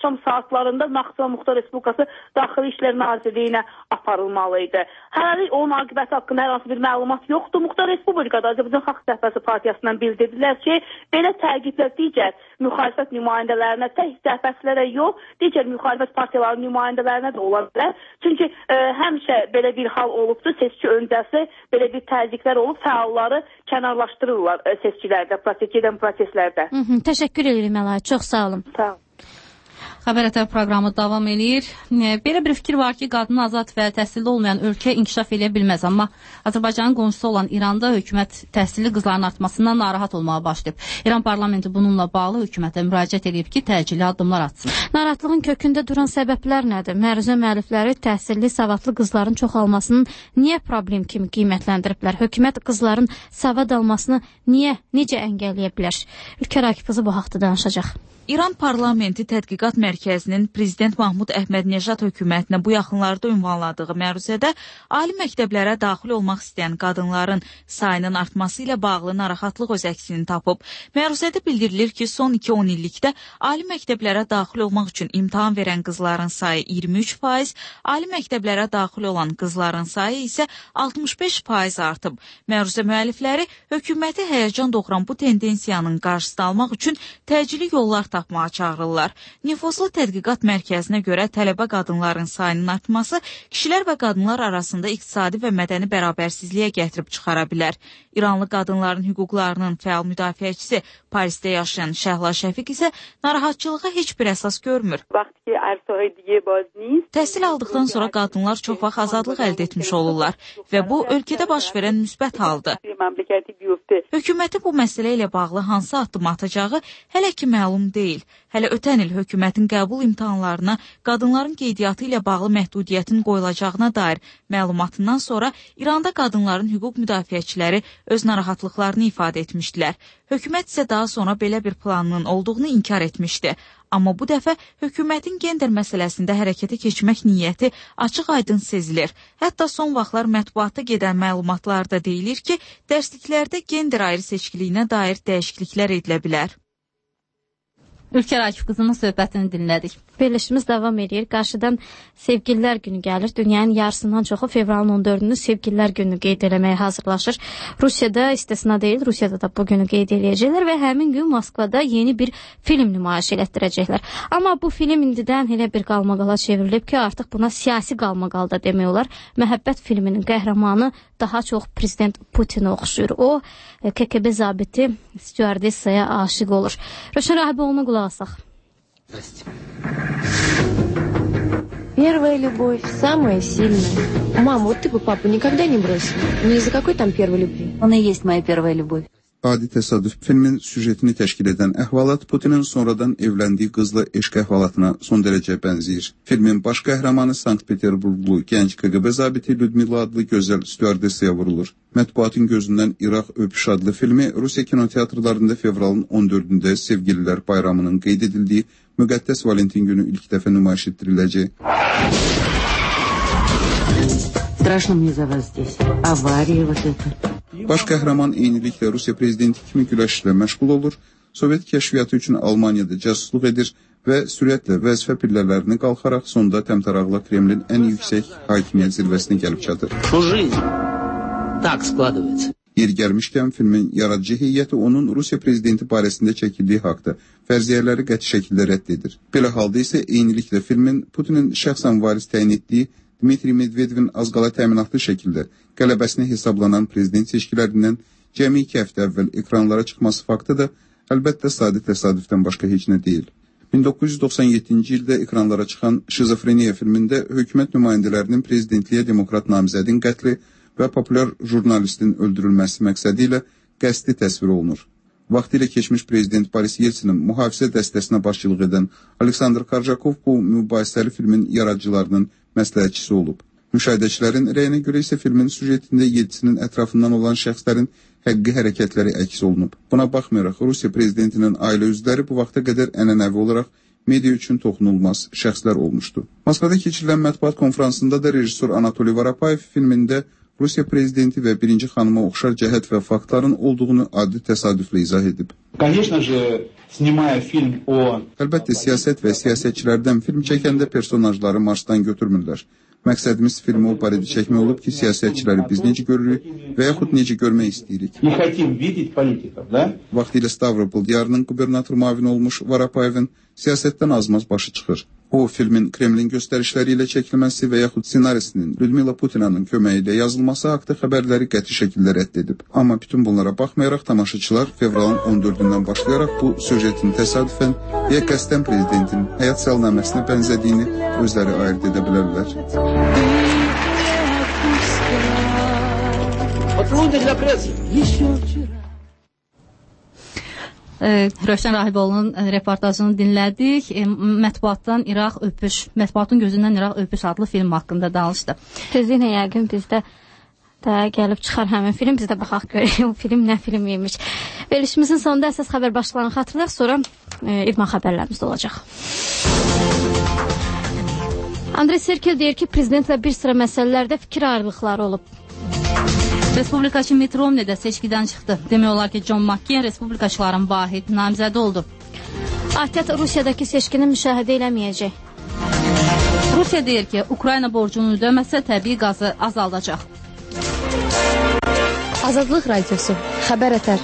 vaxtlarında Naxçıvan Muxtar Respublikası Daxili İşlər Nazirliyinə aparılmalı idi. Hələlik onun aqibəti haqqında hər hansı bir məlumat yoxdur. Muxtar Respublikada Azərbaycan Xalq Cəbhəsi Partiyasından bildirdilər ki, belə təqiblər digər müxalifət nümayəndələrinə, tək cəbhəçilərə yox, digər müxalifət partiyalarının nümayəndələrinə də ola bilər. Çünki e, həmişə belə bir hal olubdur, seçki öncəsi belə bir təzyiqlər olub, fəalları kənarlaşdırırlar e, seçkilərdə, proses gedən proseslərdə. Hı -hı, təşəkkür ederim Əlayə, çox sağ olun. Sağ olun. Xəbər ətər proqramı davam edir. Belə bir fikir var ki, qadın azad və təhsilli olmayan ölkə inkişaf edə bilməz. Amma Azərbaycanın qonşusu olan İranda hökumət təhsilli qızların artmasından narahat olmağa başlayıb. İran parlamenti bununla bağlı hökumətə müraciət edib ki, təcili addımlar atsın. Narahatlığın kökündə duran səbəblər nədir? Məruzə müəllifləri təhsilli, savadlı qızların çoxalmasının niyə problem kimi qiymətləndiriblər? Hökumət qızların savad almasını niyə, necə əngəlləyə bilər? Ülkər Akifqızı bu haqda danışacaq. İran Parlamenti Tədqiqat Mərkəzinin Prezident Mahmud Əhmədnejad hökumətinə bu yaxınlarda ünvanladığı məruzədə ali məktəblərə daxil olmaq istəyən qadınların sayının artması ilə bağlı narahatlıq öz əksini tapıb. Məruzədə bildirilir ki, son iki on illikdə ali məktəblərə daxil olmaq üçün imtahan verən qızların sayı iyirmi üç faiz, ali məktəblərə daxil olan qızların sayı isə altmış beş faiz artıb. Məruzə müəllifləri hökuməti həyəcan doğuran bu tendensiyanın qarşısını almaq üçün təcili yollar tapmağa çağırırlar. Nüfuzlu Tədqiqat Mərkəzinə görə tələbə qadınların sayının artması kişilər və qadınlar arasında iqtisadi və mədəni bərabərsizliyə gətirib çıxara bilər. İranlı qadınların hüquqlarının fəal müdafiəçisi Parisdə yaşayan Şəhla Şəfiq isə narahatçılığa heç bir əsas görmür. Təhsil aldıqdan sonra qadınlar çox vaxt azadlıq əldə etmiş olurlar və bu ölkədə baş verən müsbət haldır. Hökumətin bu məsələ ilə bağlı hansı addım atacağı hələ ki məlum deyil. Hələ ötən il hökumətin qəbul imtahanlarına qadınların qeydiyyatı ilə bağlı məhdudiyyətin qoyulacağına dair məlumatından sonra İranda qadınların hüquq müdafiəçiləri öz narahatlıqlarını ifadə etmişdilər. Hökumət isə daha sonra belə bir planının olduğunu inkar etmişdi. Amma bu dəfə hökumətin gender məsələsində hərəkətə keçmək niyyəti açıq-aydın sezilir. Hətta son vaxtlar mətbuatda gedən məlumatlarda deyilir ki, dərsliklərdə gender ayrı seçkiliyinə dair dəyişikliklər edilə bilər. Ülkər Akifqızının söhbətini dinlədik. Verilişimiz davam edir. Qarşıdan Sevgililər günü gəlir. Dünyanın yarısından çoxu fevralın on dördünü Sevgililər günü qeyd eləməyə hazırlaşır. Rusiyada istisna deyil, Rusiyada da bu günü qeyd eləyəcəklər və həmin gün Moskvada yeni bir film nümayiş elətdirəcəklər. Amma bu film indidən elə bir qalmaqala çevrilib ki, artıq buna siyasi qalmaqal da demək olar. Məhəbbət filminin qəhrəmanı daha çox prezident Putinə oxşuyur. O, K G B zabiti stüardessaya aşiq olur. Röşən Rahiboğlu'na qulaq asaq. Первая любовь самая сильная. Мам, вот ты бы папу никогда не бросила. Ни из-за какой там первой любви? Он и есть моя первая любовь. Adi təsadüf filmin süjetini təşkil edən əhvalat Putinin sonradan evləndiyi qızla eşq əhvalatına son dərəcə bənzəyir. Filmin baş qəhrəmanı Sankt-Peterburqlu gənc K G B zabiti Lyudmila adlı gözəl stüardessaya vurulur. Mətbuatın gözündən İraq Öpüş adlı filmi Rusiya kinoteatrlarında fevralın on dördündə Sevgililər bayramının qeyd edildiyi Müqəddəs Valentin günü ilk dəfə nümayiş etdiriləcək. Страшно мне за вас здесь. Авария вот это. Baş qəhrəman eyniliklə Rusiya prezidenti kimi güləşlə məşğul olur, Sovet kəşfiyyatı üçün Almaniyada casusluq edir və sürətlə vəzifə pillələrini qalxaraq sonda təmtəraqla Kremlin ən yüksək hakimiyyət zirvəsinə gəlib çatır. Yer gəlmişkən filmin yaradıcı heyəti onun Rusiya prezidenti barəsində çəkildiyi haqda fərziyyələri qəti şəkildə rədd edir. Belə halda isə eyniliklə filmin Putinin şəxsən varis təyin etdiyi Dmitri Medvedevin az qala təminatlı şəkildə qələbəsinə hesablanan prezident seçkilərindən cəmi iki həftə əvvəl ekranlara çıxması faktı da əlbəttə sadi təsadüfdən başqa heç nə deyil. min doqquz yüz doxsan yeddinci ildə ekranlara çıxan Şizofreniya filmində hökumət nümayəndələrinin prezidentliyə demokrat namizədin qətli və populyar jurnalistin öldürülməsi məqsədi ilə qəsdi təsvir olunur. Vaxtilə keçmiş prezident Boris Yeltsinin mühafizə dəstəsinə başçılıq edən Aleksandr Korjakov bu mübahisəli filmin yaradıcılarının məsləhətçisi olub. Müşahidəçilərin rəyinə görə isə filmin süjetində Yeltsinin ətrafından olan şəxslərin həqqi hərəkətləri əks olunub. Buna baxmayaraq, Rusiya prezidentinin ailə üzvləri bu vaxta qədər ənənəvi olaraq media üçün toxunulmaz şəxslər olmuşdu. Moskvada keçirilən mətbuat konfransında da rejissor Anatoliy Varapayev filmində Rusiya prezidenti və birinci xanıma oxşar cəhət və faktların olduğunu adi təsadüflə izah edib. Конечно же, sнимая film o... Əlbəttə, siyasət və siyasətçilərdən film çəkəndə personajları Marsdan götürmürlər. Məqsədimiz filmi o barədə çəkmək olub ki, siyasətçiləri biz necə görürük və yaxud necə görmək istəyirik. Vaxtilə Stavropol diyarının qubernator müavini olmuş Varapayevin siyasətdən azmaz başı çıxır. O, filmin Kremlin göstərişləri ilə çəkilməsi və yaxud ssenarisinin Lyudmila Putinanın köməyi ilə yazılması haqda xəbərləri qəti şəkildə rədd edib. Amma bütün bunlara baxmayaraq tamaşaçılar fevralın on dördündən başlayaraq bu süjetin təsadüfən və qəsdən prezidentin həyat salnaməsinə bənzədiyini özləri ayırt edə bilərlər. Rövşən Rahiboğlu'nun reportajını dinlədik. E, Mətbuatdan İraq öpüş, Mətbuatın gözündən İraq öpüş adlı film haqqında danışdı. Tezliklə yəqin bizdə də gəlib çıxar həmin film, biz də baxaq görək o film nə film imiş. Verilişimizin sonunda əsas xəbər başlarını xatırlayaq, sonra e, idman xəbərlərimiz də olacaq. Andrey Serkel deyir ki, prezidentlə bir sıra məsələlərdə fikir ayrılıqları olub. Respublikaçı Mitt Romney də seçkidən çıxdı. Demək olar ki, John McCain respublikaçıların vahid namizədi oldu. A T E T Rusiyadakı seçkini müşahidə eləməyəcək. Rusiya deyir ki, Ukrayna borcunu ödəməsə təbii qazı azaldacaq. Azadlıq radiosu, xəbər ətər.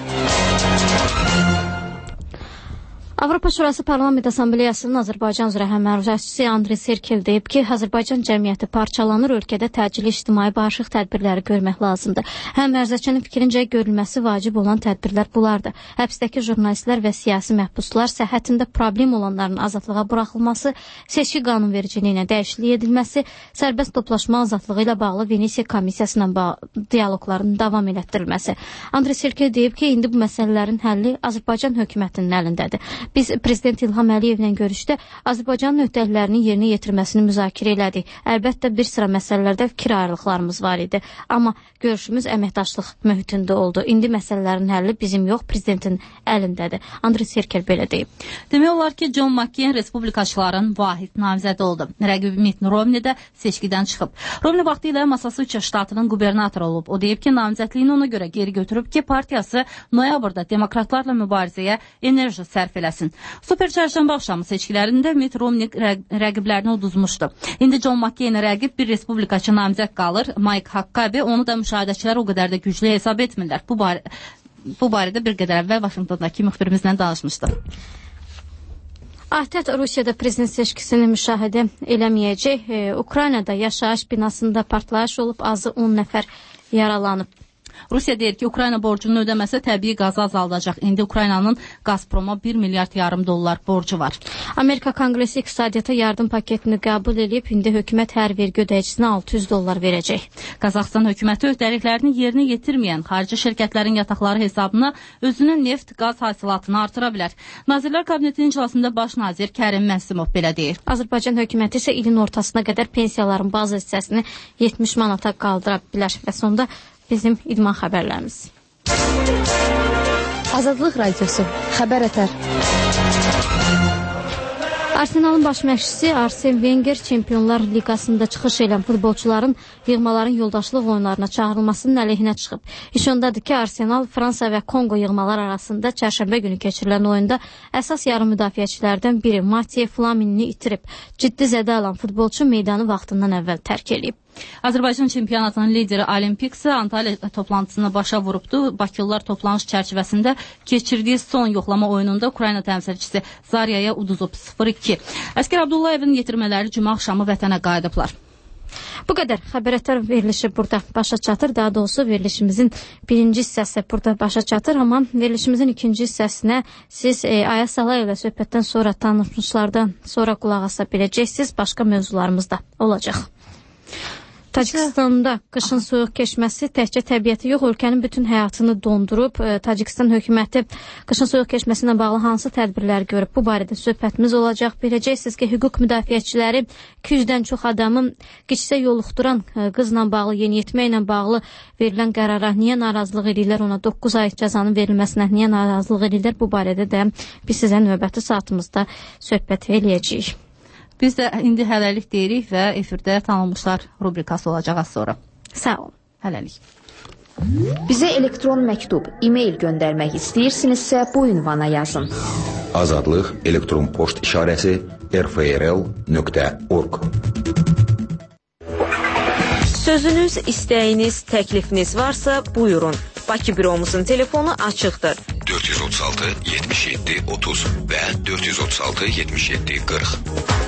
Avropa Şurası Parlament Assambleyasının Azərbaycan üzrə həmrəşçisi Andrey Serkel deyib ki, Azərbaycan cəmiyyəti parçalanır, ölkədə təcili ictimai bağışıq tədbirləri görmək lazımdır. Həmrəşçinin fikrincə görülməsi vacib olan tədbirlər bunlardır. Həbsdəki jurnalistlər və siyasi məhbuslar, səhhətində problem olanların azadlığa buraxılması, seçki qanunvericiliyinə dəyişiklik edilməsi, sərbəst toplaşma azadlığı ilə bağlı Venesiya komissiyası ilə dialoqların davam elətdirilməsi. Andrey Serkel deyib ki, indi bu məsələlərin həlli Azərbaycan hökumətinin əlindədir. Biz Prezident İlham Əliyevlə görüşdə Azərbaycanın öhdəliklərinin yerinə yetirməsini müzakirə elədik. Əlbəttə bir sıra məsələlərdə fikir ayrılıqlarımız var idi. Amma görüşümüz əməkdaşlıq mühitində oldu. İndi məsələlərin həlli bizim yox, prezidentin əlindədir. Andrey Serkel belə deyib. Demək olar ki, John McCain respublikaçıların vahid namizədi oldu. Rəqibi Mitt Romney də seçkidən çıxıb. Romney vaxtı ilə Massachusetts ştatının qubernatoru olub. O deyib ki, namizədliyini ona görə geri götürüb ki, partiyası noyabrda demokratlarla mübarizəyə enerji sərf eləsin. Super çərşənbə axşamı seçkilərində Mitt Romney rə rəqiblərini uduzmuşdu. İndi John McCain rəqib bir respublikaçı namizəd qalır. Mike Huckabee, onu da müşahidəçilər o qədər də güclü hesab etmirlər. Bu, bar bu barədə bir qədər əvvəl Vaşinqtondakı müxbirimizlə danışmışdı. A T E T Rusiyada prezident seçkisini müşahidə eləməyəcək. E, Ukraynada yaşayış binasında partlayış olub, azı on nəfər yaralanıb. Rusiya deyir ki, Ukrayna borcunu ödəməsə təbii qazı azaldacaq. İndi Ukraynanın Gazproma bir milyard yarım dollar borcu var. Amerika Konqresi iqtisadiyyata yardım paketini qəbul edib, indi hökumət hər vergi ödəyicinə altı yüz dollar verəcək. Qazaxıstan hökuməti öhdəliklərini yerinə yetirməyən xarici şirkətlərin yataqları hesabına özünün neft, qaz hasilatını artıra bilər. Nazirlər Kabinetinin iclasında baş nazir Kərim Məsimov belə deyir. Azərbaycan hökuməti isə ilin ortasına qədər pensiyaların bazı hissəsini yetmiş manata qaldıra bilər və sonda bizim idman xəbərlərimiz. Azadlıq radiosu, xəbər ətər. Arsenalın baş məşqçisi Arsene Wenger Çempionlar Liqasında çıxış edən futbolçuların yığmaların yoldaşlıq oyunlarına çağırılmasının əleyhinə çıxıb. İş ondadır ki, Arsenal Fransa və Kongo yığmalar arasında çərşənbə günü keçirilən oyunda əsas yarım müdafiəçilərdən biri Mathieu Flaminini itirib. Ciddi zədə alan futbolçu meydanı vaxtından əvvəl tərk edib. Azərbaycan çempionatının lideri Olimpiksə Antalya toplantısına başa vurubdu. Bakılılar toplanış çərçivəsində keçirdiyi son yoxlama oyununda Ukrayna təmsilçisi Zaryaya uduzub sıfır iki. Əskər Abdullayevin yetirmələri cümə axşamı vətənə qayıdıblar. Bu qədər xəbərətər verilişi burada başa çatır. Daha doğrusu verilişimizin birinci hissəsi burada başa çatır. Amma verilişimizin ikinci hissəsinə siz e, Ayaz Salayevlə söhbətdən sonra tanışmışlardan sonra qulaq asa biləcəksiniz. Başqa mövzularımız da olacaq. Tacikistanda qışın soyuq keçməsi təkcə təbiəti yox, ölkənin bütün həyatını dondurub. Tacikistan hökuməti qışın soyuq keçməsi ilə bağlı hansı tədbirlər görüb? Bu barədə söhbətimiz olacaq. Biləcəksiniz ki, hüquq müdafiəçiləri iki yüzdən çox adamın gecə yoluxduran qızla bağlı, yeniyetmə ilə bağlı verilən qərara niyə narazılıq edirlər? Ona doqquz ay cəzanın verilməsinə niyə narazılıq edirlər? Bu barədə də biz sizə növbəti saatımızda söhbət eləyəcəyik. Biz də indi hələlik deyirik və efirdə tanınmışlar rubrikası olacaq az sonra. Sağ olun. Hələlik. Bizə elektron məktub, e-mail göndərmək istəyirsinizsə bu ünvana yazın. Azadlıq elektron poçt işarəsi r f r l nöqtə org. Sözünüz, istəyiniz, təklifiniz varsa buyurun. Bakı büromuzun telefonu açıqdır. dörd yüz otuz altı yetmiş yeddi otuz və dörd yüz otuz altı yetmiş yeddi qırx.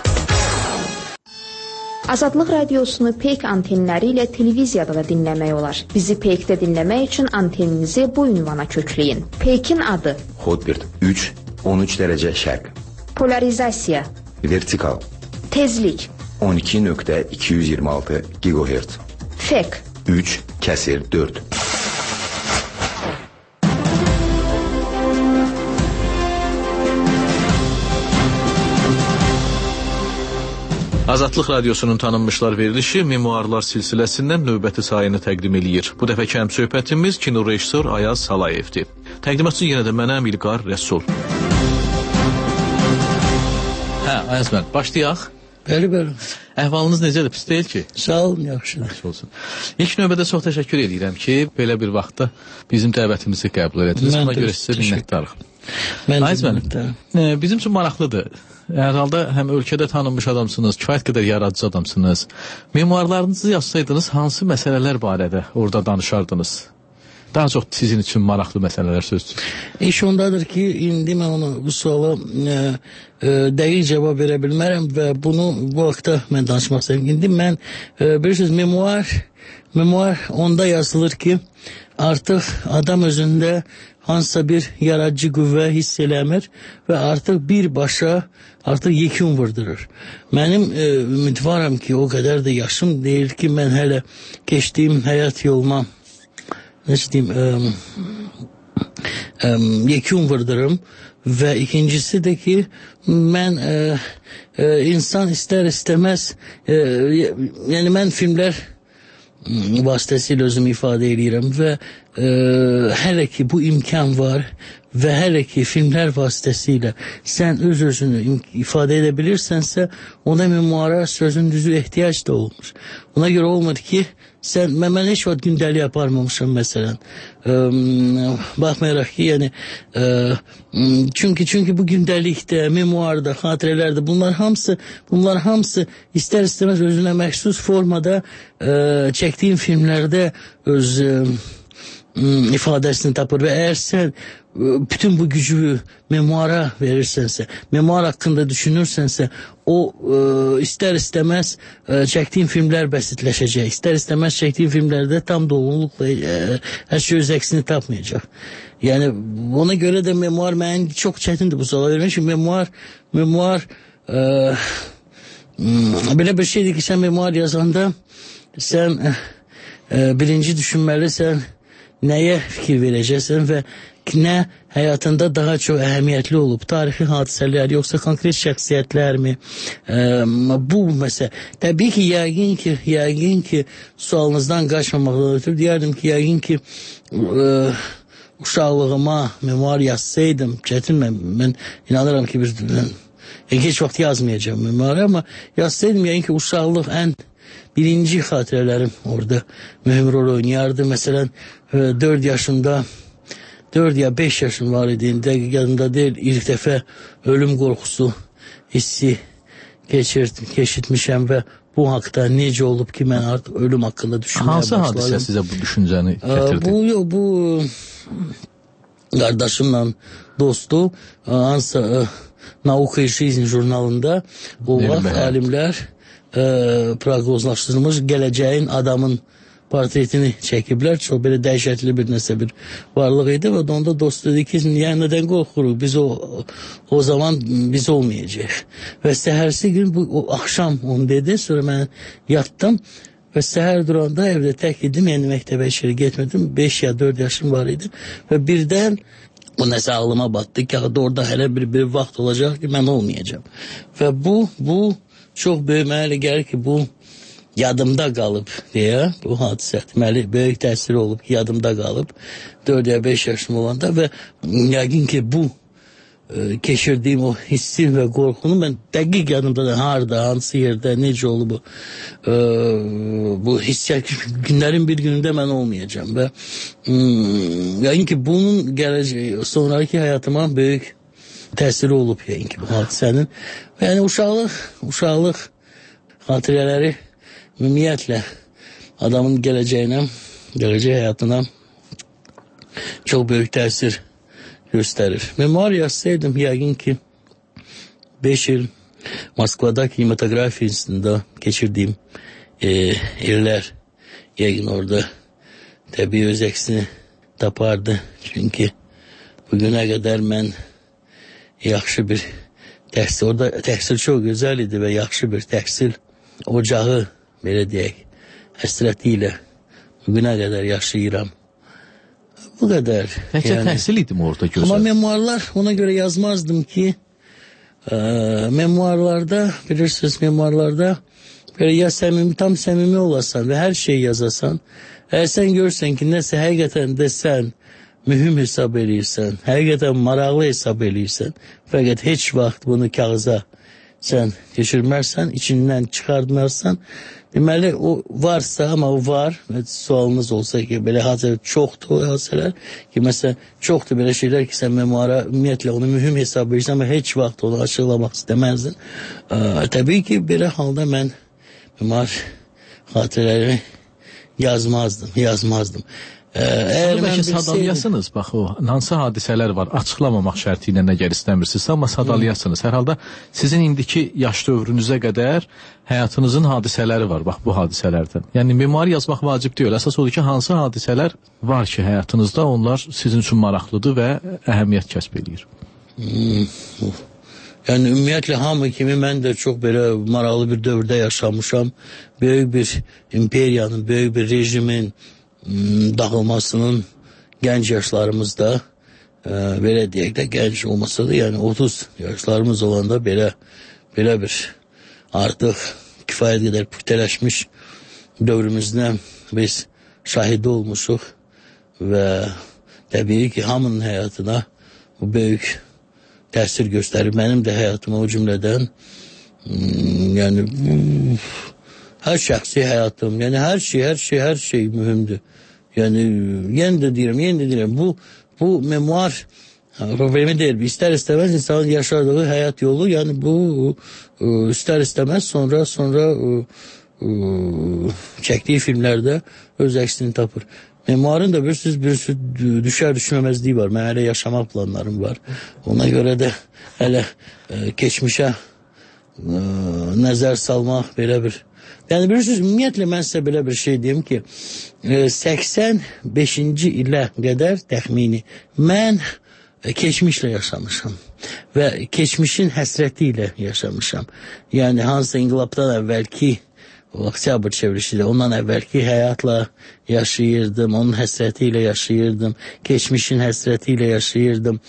Azadlıq radiosunu Peyk antenləri ilə televiziyada da dinləmək olar. Bizi Peykdə dinləmək üçün anteninizi bu ünvana kökləyin. Peykin adı Hotbird üç on üç dərəcə şərq. Polarizasiya Vertikal Tezlik on iki nöqtə iki yüz iyirmi altı gigahertz. Fek üç kəsir dörd. Azadlıq Radiosunun tanınmışlar verilişi Memuarlar silsiləsindən növbəti sayını təqdim eləyir. Bu dəfəki həmsöhbətimiz kino rejissor Ayaz Salayevdir. Təqdimatçı yenə də mənəm İlqar Rəsul. Hə, Ayaz mən, başlayaq. Bəli, bəli. Əhvalınız necədir, pis deyil ki? Sağ olun, yaxşı. Yaxşı olsun. İlk növbədə çox təşəkkür edirəm ki, belə bir vaxtda bizim dəvətimizi qəbul edədiniz. Buna görə sizə minnətdarıq. Ayaz mənim, bizim üçün maraqlıdır. Hər halda həm ölkədə tanınmış adamsınız, kifayət qədər yaradıcı adamsınız. Memuarlarınızı yazsaydınız, hansı məsələlər barədə orada danışardınız? Daha çox sizin üçün maraqlı məsələlər sözdür. İş ondadır ki, indi mən onu bu suala e, e, dəqiq cavab verə bilmərəm və bunu bu vaxtda mən danışmaq istəyirəm. İndi mən, e, bilirsiniz, memuar, memuar onda yazılır ki, artıq adam özündə hansısa bir yaradıcı qüvvə hiss eləmir və artıq birbaşa artıq yekun vurdurur. Mənim e, ümidvaram ki, o qədər də yaşım deyil ki, mən hələ keçdiyim həyat yoluma necə deyim, e, e, yekun vurdurum və ikincisi də ki, mən e, e, insan istər istəməz, e, yəni mən filmlər vasitəsilə özümü ifadə edirəm və e, hələ ki bu imkan var və hələ ki filmlər vasitəsilə sən öz özünü ifadə edə bilirsənsə, ona memuara sözün düzü ehtiyac da olmur. Ona görə olmadı ki, sən, mən, mən heç vaxt gündəlik aparmamışam məsələn. E, baxmayaraq ki, yəni, e, çünki, çünki bu gündəlikdə, memuarda, xatirələrdə bunlar hamısı, bunlar hamısı istər istəməz özünə məxsus formada e, çəkdiyim filmlərdə öz e, ifadəsini tapır və əgər sən bütün bu gücü memuara verirsənsə, memuar haqqında düşünürsənsə, o e, istər istəməz e, çəkdiyin filmlər bəsitləşəcək. İstər istəməz çəkdiyin filmlərdə tam dolğunluqla e, hər şey öz əksini tapmayacaq. Yəni ona görə də memuar mən çox çətindir bu suala vermək. Çünki memuar, memuar e, belə bir şeydir ki, sən memuar yazanda sən e, birinci düşünməlisən nəyə fikir verəcəksən və nə həyatında daha çox əhəmiyyətli olub, tarixi hadisələr, yoxsa konkret şəxsiyyətlərmi? E, bu məsələ. Təbii ki, yəqin ki, yəqin ki, sualınızdan qaçmamaqdan ötürü deyərdim ki, yəqin ki, e, uşaqlığıma memuar yazsaydım, çətin mən, mən inanıram ki, bir, mən, heç vaxt yazmayacağım memuarı, amma yazsaydım, yəqin ki, uşaqlıq ən birinci xatirələrim orada mühüm rol oynayardı. Məsələn, dörd yaşımda, dörd ya beş yaşım var idi, dəqiq yadımda deyil, ilk dəfə ölüm qorxusu hissi keçirdim, keçirtmişəm və bu haqda necə olub ki, mən artıq ölüm haqqında düşünməyə başladım. Hansı hadisə sizə bu düşüncəni gətirdi? Bu, bu qardaşımla dostu, hansısa Nauka i Жизнь jurnalında o vaxt alimlər e, proqnozlaşdırılmış gələcəyin adamın portretini çəkiblər. Çox belə dəhşətli bir nəsə bir varlıq idi və onda dost dedi ki, yəni nədən qorxuruq? Biz o, o zaman biz olmayacaq. Və səhərsi gün bu o, axşam onu dedi. Sonra mən yatdım və səhər duranda evdə tək idim. Yəni məktəbə işə getmədim. beş ya dörd yaşım var idi. Və birdən bu nəsə ağlıma batdı ki, orada hələ bir, bir vaxt olacaq ki, mən olmayacağım. Və bu, bu çox böyük mənə gəlir ki, bu yadımda qalıb deyə, bu hadisə deməli böyük təsir olub ki, yadımda qalıb dörd ya beş yaşım olanda və yəqin ki, bu e, keçirdiyim o hissi və qorxunu mən dəqiq yadımdadır. Harda, hansı yerdə, necə olub bu e, bu hissiyat günlərin bir günündə mən olmayacağım və hmm, yəni ki bunun gələcək sonraki həyatıma böyük təsiri olub yəni ki bu hadisənin. Və yəni uşaqlıq, uşaqlıq xatirələri ümumiyyətlə adamın gələcəyinə, gələcək həyatına çox böyük təsir göstərir. Memuar yazsaydım yəqin ki beş il Moskvada kinematografiya institutunda keçirdiyim e, illər yəqin orada təbii öz əksini tapardı. Çünki bugünə qədər mən yaxşı bir təhsil, orada təhsil çox gözəl idi və yaxşı bir təhsil ocağı, belə deyək, həsrəti ilə bugünə qədər yaşayıram. Bu qədər. Təkcə yəni, təhsil idim orada gözəl. Amma memuarlar, ona görə yazmazdım ki, e, memuarlarda, bilirsiniz memuarlarda belə ya səmimi, tam səmimi olasan və hər şeyi yazasan, əgər sən görsən ki, nəsə həqiqətən də sən mühüm hesab eləyirsən, həqiqətən maraqlı hesab eləyirsən, fəqət heç vaxt bunu kağıza sən keçirmərsən, içindən çıxartmazsan, deməli o varsa, amma o var, sualınız olsa ki, belə hazır çoxdur o hadisələr ki, məsələn, çoxdur belə şeylər ki, sən memuara ümumiyyətlə onu mühüm hesab edirsən, amma heç vaxt onu açıqlamaq istəməzdin. Ə, təbii ki, belə halda mən memuar xatirələri yazmazdım, yazmazdım. Əgər bəlkə sadalayasınız, bax o, hansı hadisələr var, açıqlamamaq şərti ilə nəgər istəmirsiniz, amma sadalayasınız. Hər halda sizin indiki yaş dövrünüzə qədər həyatınızın hadisələri var, bax bu hadisələrdən. Yəni memuar yazmaq vacib deyil, əsas odur ki, hansı hadisələr var ki, həyatınızda onlar sizin üçün maraqlıdır və əhəmiyyət kəsb edir. Hmm. Yəni ümumiyyətlə hamı kimi mən də çox belə maraqlı bir dövrdə yaşamışam. Böyük bir imperiyanın, böyük bir rejimin dağılmasının gənc yaşlarımızda e, belə deyək də gənc olmasa da yəni otuz yaşlarımız olanda belə belə bir artıq kifayət qədər püxtələşmiş dövrümüzdə biz şahidi olmuşuq və təbii ki hamının həyatına bu böyük təsir göstərir. Mənim də həyatıma o cümlədən yəni hər şəxsi həyatım, yəni hər şey, hər şey, hər şey mühümdür. Yəni, yenə də deyirəm, yenə də deyirəm, bu, bu memuar problemi deyil. İstər istəməz insanın yaşadığı həyat yolu, yəni bu istər istəməz sonra, sonra çəkdiyi filmlərdə öz əksini tapır. Memuarın da bir söz, bir söz düşər düşməməzliyi var. Mən hələ yaşamaq planlarım var. Ona görə də hələ keçmişə nəzər salmaq belə bir. Yəni bilirsiniz, ümumiyyətlə mən sizə belə bir şey deyim ki, səksən beşinci ilə qədər təxmini mən keçmişlə yaşamışam və keçmişin həsrəti ilə yaşamışam. Yəni hansısa inqilabdan əvvəlki o oktyabr çevrilişiyle ondan əvvəlki həyatla yaşayırdım, onun həsrəti ilə yaşayırdım, keçmişin həsrəti ilə yaşayırdım.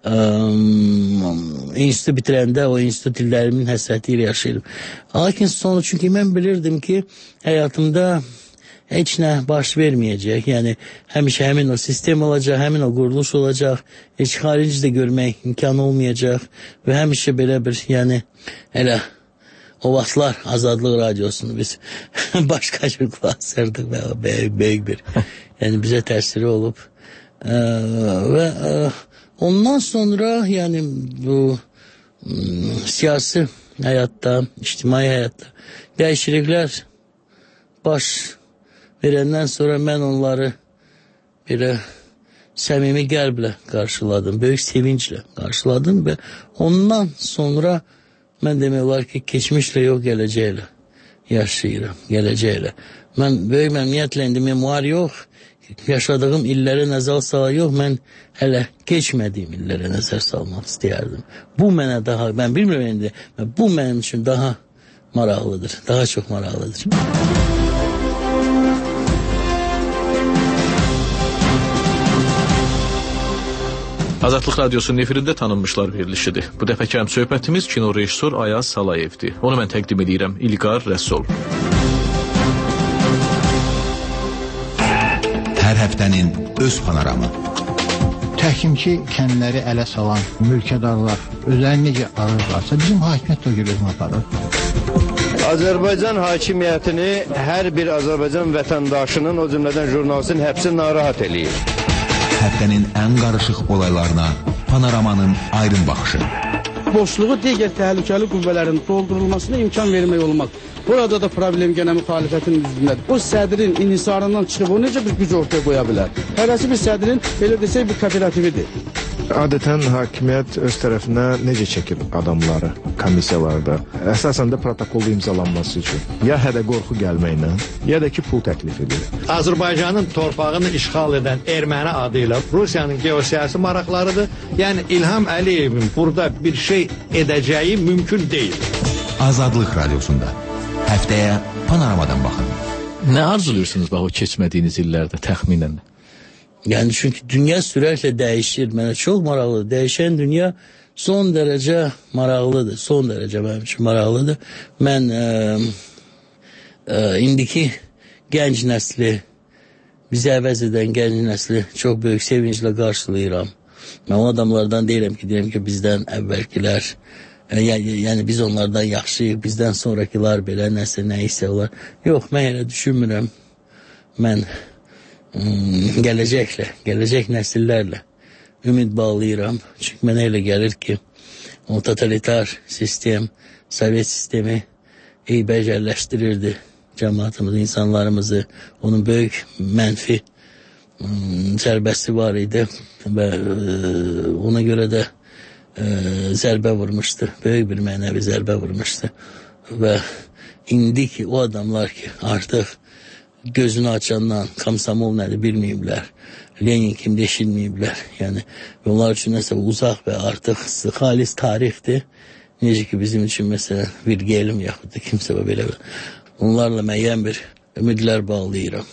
İnstitut bitirəndə o institut illərimin həsrəti ilə yaşayırdım. Lakin sonra çünki mən bilirdim ki, həyatımda heç nə baş verməyəcək. Yəni həmişə həmin o sistem olacaq, həmin o quruluş olacaq, heç xaricdə görmək imkanı olmayacaq və həmişə belə bir, yəni elə o vaxtlar Azadlıq Radiosunu biz başqa cür qulaq asırdıq və böyük, böyük bir, yəni bizə təsiri olub. Ee, və e, ondan sonra yəni bu m, siyasi həyatda, ictimai həyatda dəyişikliklər baş verəndən sonra mən onları belə səmimi qəlblə qarşıladım, böyük sevinclə qarşıladım və ondan sonra mən demək olar ki, keçmişlə yox, gələcəklə yaşayıram, gələcəklə. Mən böyük məmnuniyyətlə indi memuar yox, yaşadığım illərə nəzər sala yox, mən hələ keçmədiyim illərə nəzər salmaq istəyərdim. Bu mənə daha, mən bilmirəm indi, bu mənim üçün daha maraqlıdır, daha çox maraqlıdır. Azadlıq Radiosunun efirində tanınmışlar verilişidir. Bu dəfəki həm söhbətimiz kino rejissor Ayaz Salayevdir. Onu mən təqdim edirəm İlqar Rəsul. Hər həftənin öz panoramı. Təhkimçi kəndləri ələ salan mülkədarlar özlərini necə arırlarsa, bizim hakimiyyət o gözünü aparır. Azərbaycan hakimiyyətini hər bir Azərbaycan vətəndaşının, o cümlədən jurnalistin həbsi narahat eləyir. Həftənin ən qarışıq olaylarına Panoramanın aydın baxışı. Boşluğu digər təhlükəli qüvvələrin doldurulmasına imkan vermək olmaz. Burada da problem gənə müxalifətin üzründədir. O sədrin inhisarından çıxıb o necə bir güc ortaya qoya bilər? Hərəsi bir sədrin, belə desək, bir kooperatividir. Adətən hakimiyyət öz tərəfinə necə çəkir adamları komissiyalarda? Əsasən də protokolda imzalanması üçün. Ya hədə qorxu gəlməklə, ya da ki, pul təklif edir. Azərbaycanın torpağını işğal edən erməni adı ilə Rusiyanın geosiyasi maraqlarıdır. Yəni İlham Əliyevin burada bir şey edəcəyi mümkün deyil. Azadlıq Radiosunda həftəyə Panoramadan baxın. Nə arzuluyorsunuz bax o keçmədiyiniz illərdə təxminən? Yani çünkü dünya sürekli değişir. Bana çok maraqlıdır. Değişen dünya son derece maraqlıdır. Son derece benim için maraqlıdır. Ben e, e, indiki genç nesli, bizi əvəz edən genç nesli çok büyük sevinçle karşılayıram. Ben o adamlardan değilim ki, diyelim ki bizden əvvəlkilər, yani, yani biz onlardan yaxşıyıq, bizden sonrakiler belə nəsə nəysə olar. Yok, ben elə düşünmürəm. Ben Hmm, gelecekle, gelecek nesillerle ümit bağlayıram. Çünkü bana öyle gelir ki o totalitar sistem, Sovyet sistemi iyi becerleştirirdi cemaatimizi, insanlarımızı. Onun büyük menfi hmm, zərbesi var idi ve e, ona göre de e, zərbə vurmuştu. Büyük bir mənəvi zərbə vurmuştu. Ve indiki o adamlar ki artık gözünü açandan komsomol nədir bilməyiblər. Lenin kim deşilməyiblər. Yəni onlar üçün nəsə uzaq və artıq xalis tarixdir. Necə ki bizim üçün məsələn Virgelim yaxud da kimsə belə. Onlarla müəyyən bir ümidlər bağlayıram.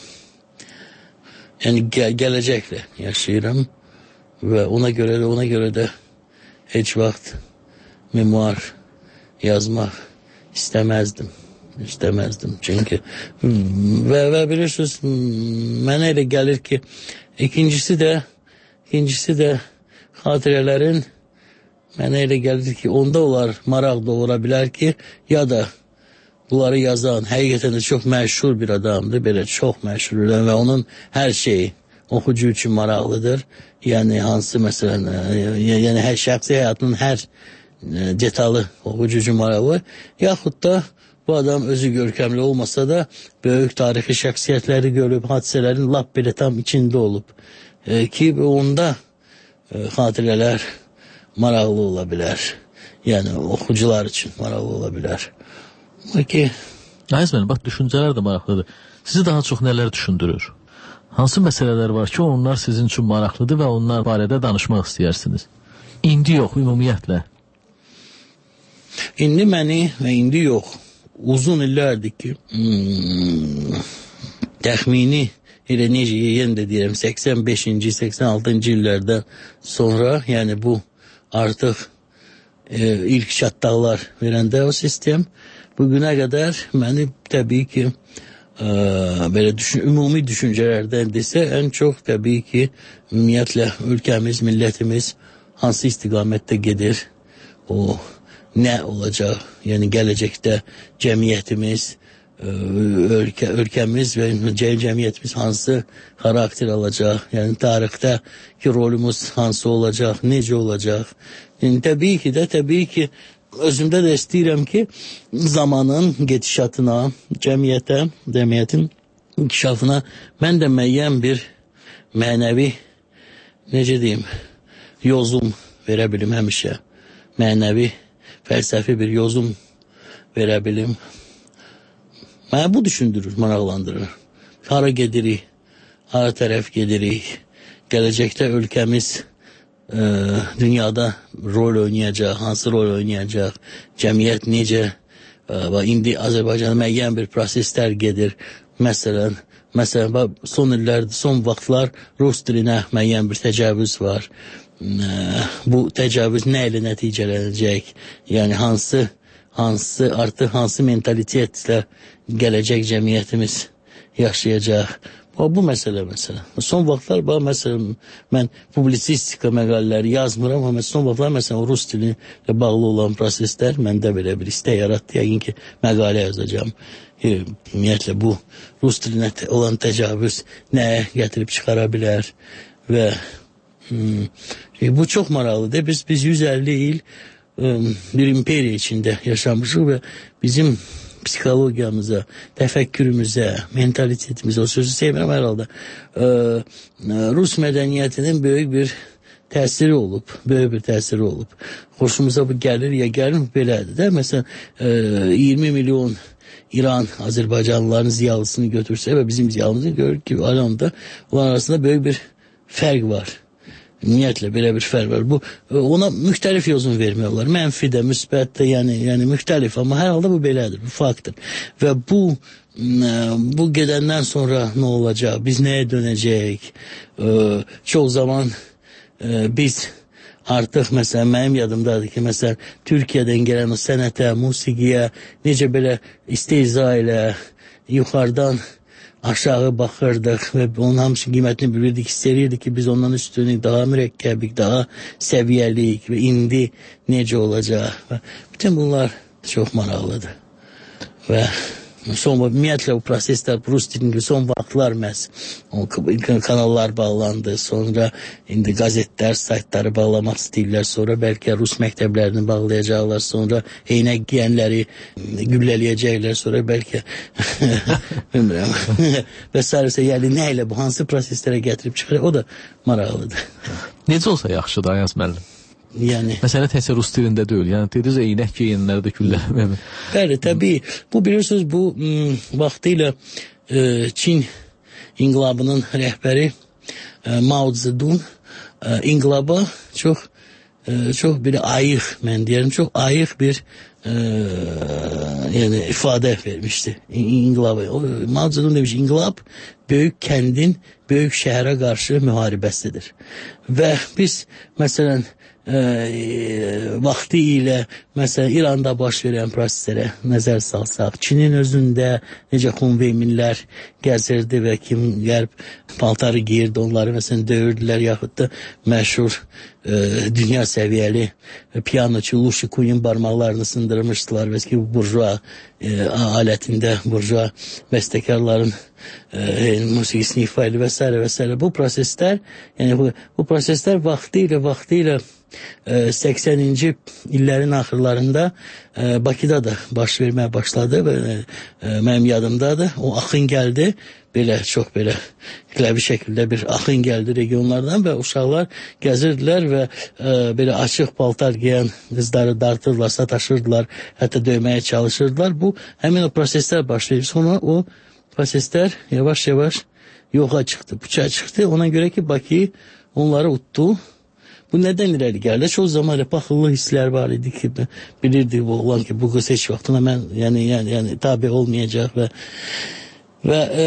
Yəni gəl gələcəklə yaşayıram və ona görə də ona görə də heç vaxt memuar yazmaq istəməzdim. İstemezdim çünkü ve, ve bilirsiniz mənə elə gelir ki ikincisi de ikincisi de hatirələrin mənə elə gelir ki onda olar maraq doğura bilər ki ya da bunları yazan həqiqətən də çox məşhur bir adamdır, belə çox məşhur və onun hər şeyi oxucu üçün maraqlıdır. Yəni hansı məsələn yəni hər şəxsi həyatının hər detalı oxucu üçün maraqlı, yaxud da bu adam özü görkemli olmasa da büyük tarihi şəxsiyyətləri görüb, hadisələrin lap belə tam içində olub. E, ki onda e, xatirələr maraqlı ola bilər. Yəni oxucular üçün maraqlı ola bilər. Peki. Ayzmen, bak düşüncələr də maraqlıdır. Sizi daha çox nələr düşündürür? Hansı məsələlər var ki, onlar sizin üçün maraqlıdır və onlar barədə danışmaq istəyirsiniz? İndi yox, ümumiyyətlə. İndi məni və indi yox. Uzun illərdir ki hmm, təxmini elə necə yenə də deyirəm səksən beşinci səksən altıncı illərdən sonra yəni bu artıq e, ilk çatlaqlar verəndə o sistem bugünə qədər məni təbii ki e, belə düşün, ümumi düşüncələrdən desə ən çox təbii ki ümumiyyətlə ölkəmiz, millətimiz hansı istiqamətdə gedir o nə olacaq, yəni gələcəkdə cəmiyyətimiz, ölkə, ölkəmiz və cəmiyyətimiz hansı xarakter alacaq, yəni tarixdəki rolumuz hansı olacaq, necə olacaq. Yəni, təbii ki də, təbii ki, özümdə də istəyirəm ki, zamanın gedişatına, cəmiyyətə, cəmiyyətin inkişafına mən də müəyyən bir mənəvi, necə deyim, yozum verə bilim həmişə, mənəvi fəlsəfi bir yozum verə bilim. Mənə bu düşündürür, maraqlandırır. Hara gedirik, hara tərəf gedirik, gələcəkdə ölkəmiz e, dünyada rol oynayacaq, hansı rol oynayacaq, cəmiyyət necə, e, indi Azərbaycanda müəyyən bir proseslər gedir. Məsələn, məsələn, son illərdə, son vaxtlar Rus dilinə müəyyən bir təcavüz var. Bu təcavüz nə ilə nəticələnəcək? Yəni hansı hansı artıq hansı mentalitetlə gələcək cəmiyyətimiz yaşayacaq? Bu məsələ məsələ. Son vaxtlar bax məsələn mən publisistika məqalələri yazmıram, amma son vaxtlar məsələn rus dili ilə bağlı olan proseslər məndə belə bir istək yaratdı. Yəqin ki, məqalə yazacağam. Ümumiyyətlə bu rus dilinə olan təcavüz nəyə gətirib çıxara bilər və hmm, bu çox maraqlıdır. Biz biz yüz əlli il um, bir imperiya içində yaşamışıq və bizim psikologiyamıza, təfəkkürümüzə, mentalitetimizə, o sözü sevmirəm hər halda, e, Rus mədəniyyətinin böyük bir təsiri olub, böyük bir təsiri olub. Xoşumuza bu gəlir, ya gəlir belədir də. Məsələn, e, iyirmi milyon İran, Azərbaycanlıların ziyalısını götürsə və bizim ziyalımızı görür ki, aramda onlar arasında böyük bir fərq var. Ümumiyyətlə belə bir fərq var. Bu ona müxtəlif yozun vermək olar. Mənfi də, müsbət də, yəni yəni müxtəlif, amma hər halda bu belədir, bu faktdır. Və bu bu gedəndən sonra nə olacaq? Biz nəyə dönəcəyik? Çox zaman biz artıq məsələn mənim yadımdadır ki, məsələn Türkiyədən gələn o sənətə, musiqiyə necə belə istehza ilə yuxarıdan aşağı baxırdıq və onun hamısının qiymətini bilirdik, istəyirdik ki, biz ondan üstünlük, daha mürəkkəbik, daha səviyyəliyik və indi necə olacaq? Və bütün bunlar çox maraqlıdır. Və son, ümumiyyətlə bu proseslər, Rus dilində son vaxtlar məhz o kanallar bağlandı, sonra indi qazetlər, saytları bağlamaq istəyirlər, sonra bəlkə Rus məktəblərini bağlayacaqlar, sonra eynək giyənləri güllələyəcəklər, sonra bəlkə bilmirəm və sarısı, yəni nə ilə bu, hansı proseslərə gətirib çıxır, o da maraqlıdır. Necə olsa yaxşıdır Ayaz müəllim? Yəni məsələ təkcə rus dilində deyil. Yəni dediniz eynək geyinləri də güllələmə. Bəli, təbii. Bu bilirsiniz bu m, vaxtilə e, Çin inqilabının rəhbəri e, Mao Zedong e, inqilaba çox e, çox bir ayıq, mən deyirəm, çox ayıq bir e, yəni ifadə vermişdi inqilaba. Mao Zedong demiş, inqilab böyük kəndin böyük şəhərə qarşı müharibəsidir. Və biz məsələn E, vaxtı ilə məsələn İranda baş verən proseslərə nəzər salsaq, Çinin özündə necə Xunveyminlər gəzirdi və kim qərb paltarı giyirdi, onları məsələn döyürdülər, yaxud da məşhur e, dünya səviyyəli pianoçu Lu Şikuyin barmaqlarını sındırmışdılar və ki, burjua e, alətində burjua bəstəkarların e, musiqisini ifa edir və s. və s. Bu proseslər, yəni bu, bu proseslər vaxtı ilə vaxtı ilə səksəninci illərin axırlarında e, Bakıda da baş verməyə başladı və e, mənim yadımdadır. O axın gəldi, belə çox belə kütləvi şəkildə bir axın gəldi regionlardan və uşaqlar gəzirdilər və e, belə açıq paltar giyən qızları dartırdılar, sataşırdılar, hətta döyməyə çalışırdılar. Bu həmin o proseslər başlayıb. Sonra o proseslər yavaş-yavaş yoxa çıxdı, puça çıxdı. Ona görə ki, Bakı onları utdu. Bu nədən irəli gəldi? Çox zaman paxıllı hisslər var idi ki, bilirdi bu olan ki, bu qız heç vaxtına mən yəni, yəni, yəni tabi olmayacaq və və e,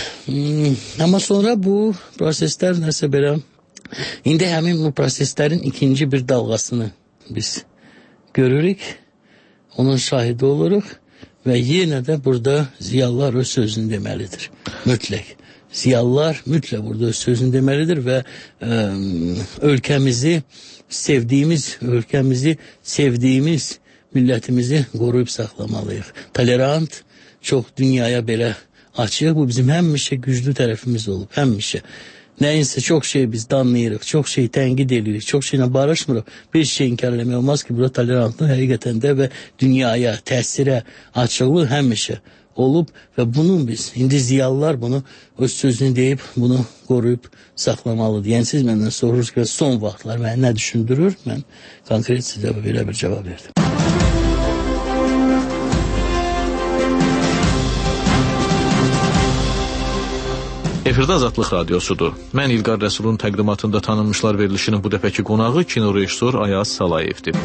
amma sonra bu proseslər nəsə belə indi həmin bu proseslərin ikinci bir dalğasını biz görürük, onun şahidi oluruq və yenə də burada ziyalılar öz sözünü deməlidir, mütləq. Ziyalılar mütləq burada öz sözünü deməlidir və e, ölkəmizi sevdiyimiz, ölkəmizi sevdiyimiz millətimizi qoruyub saxlamalıyıq. Tolerant, çox dünyaya belə açıq, bu bizim həmişə güclü tərəfimiz olub, həmişə. Nəyinsə çox şey biz danlayırıq, çox şey tənqid edirik, çox şeylə barışmırıq. Bir şey inkar eləmək olmaz ki, burada tolerantlıq həqiqətən də və dünyaya, təsirə, açıqlıq həmişə olub və bunun biz, indi ziyalılar bunu öz sözünü deyib, bunu qoruyub saxlamalıdır. Yəni siz məndən sorursunuz ki, son vaxtlar məni nə düşündürür? Mən konkret sizə belə bir cavab verdim. Efirdə Azadlıq Radiosudur. Mən İlqar Rəsulun təqdimatında tanınmışlar verilişinin bu dəfəki qonağı kino rejissor Ayaz Salayevdir.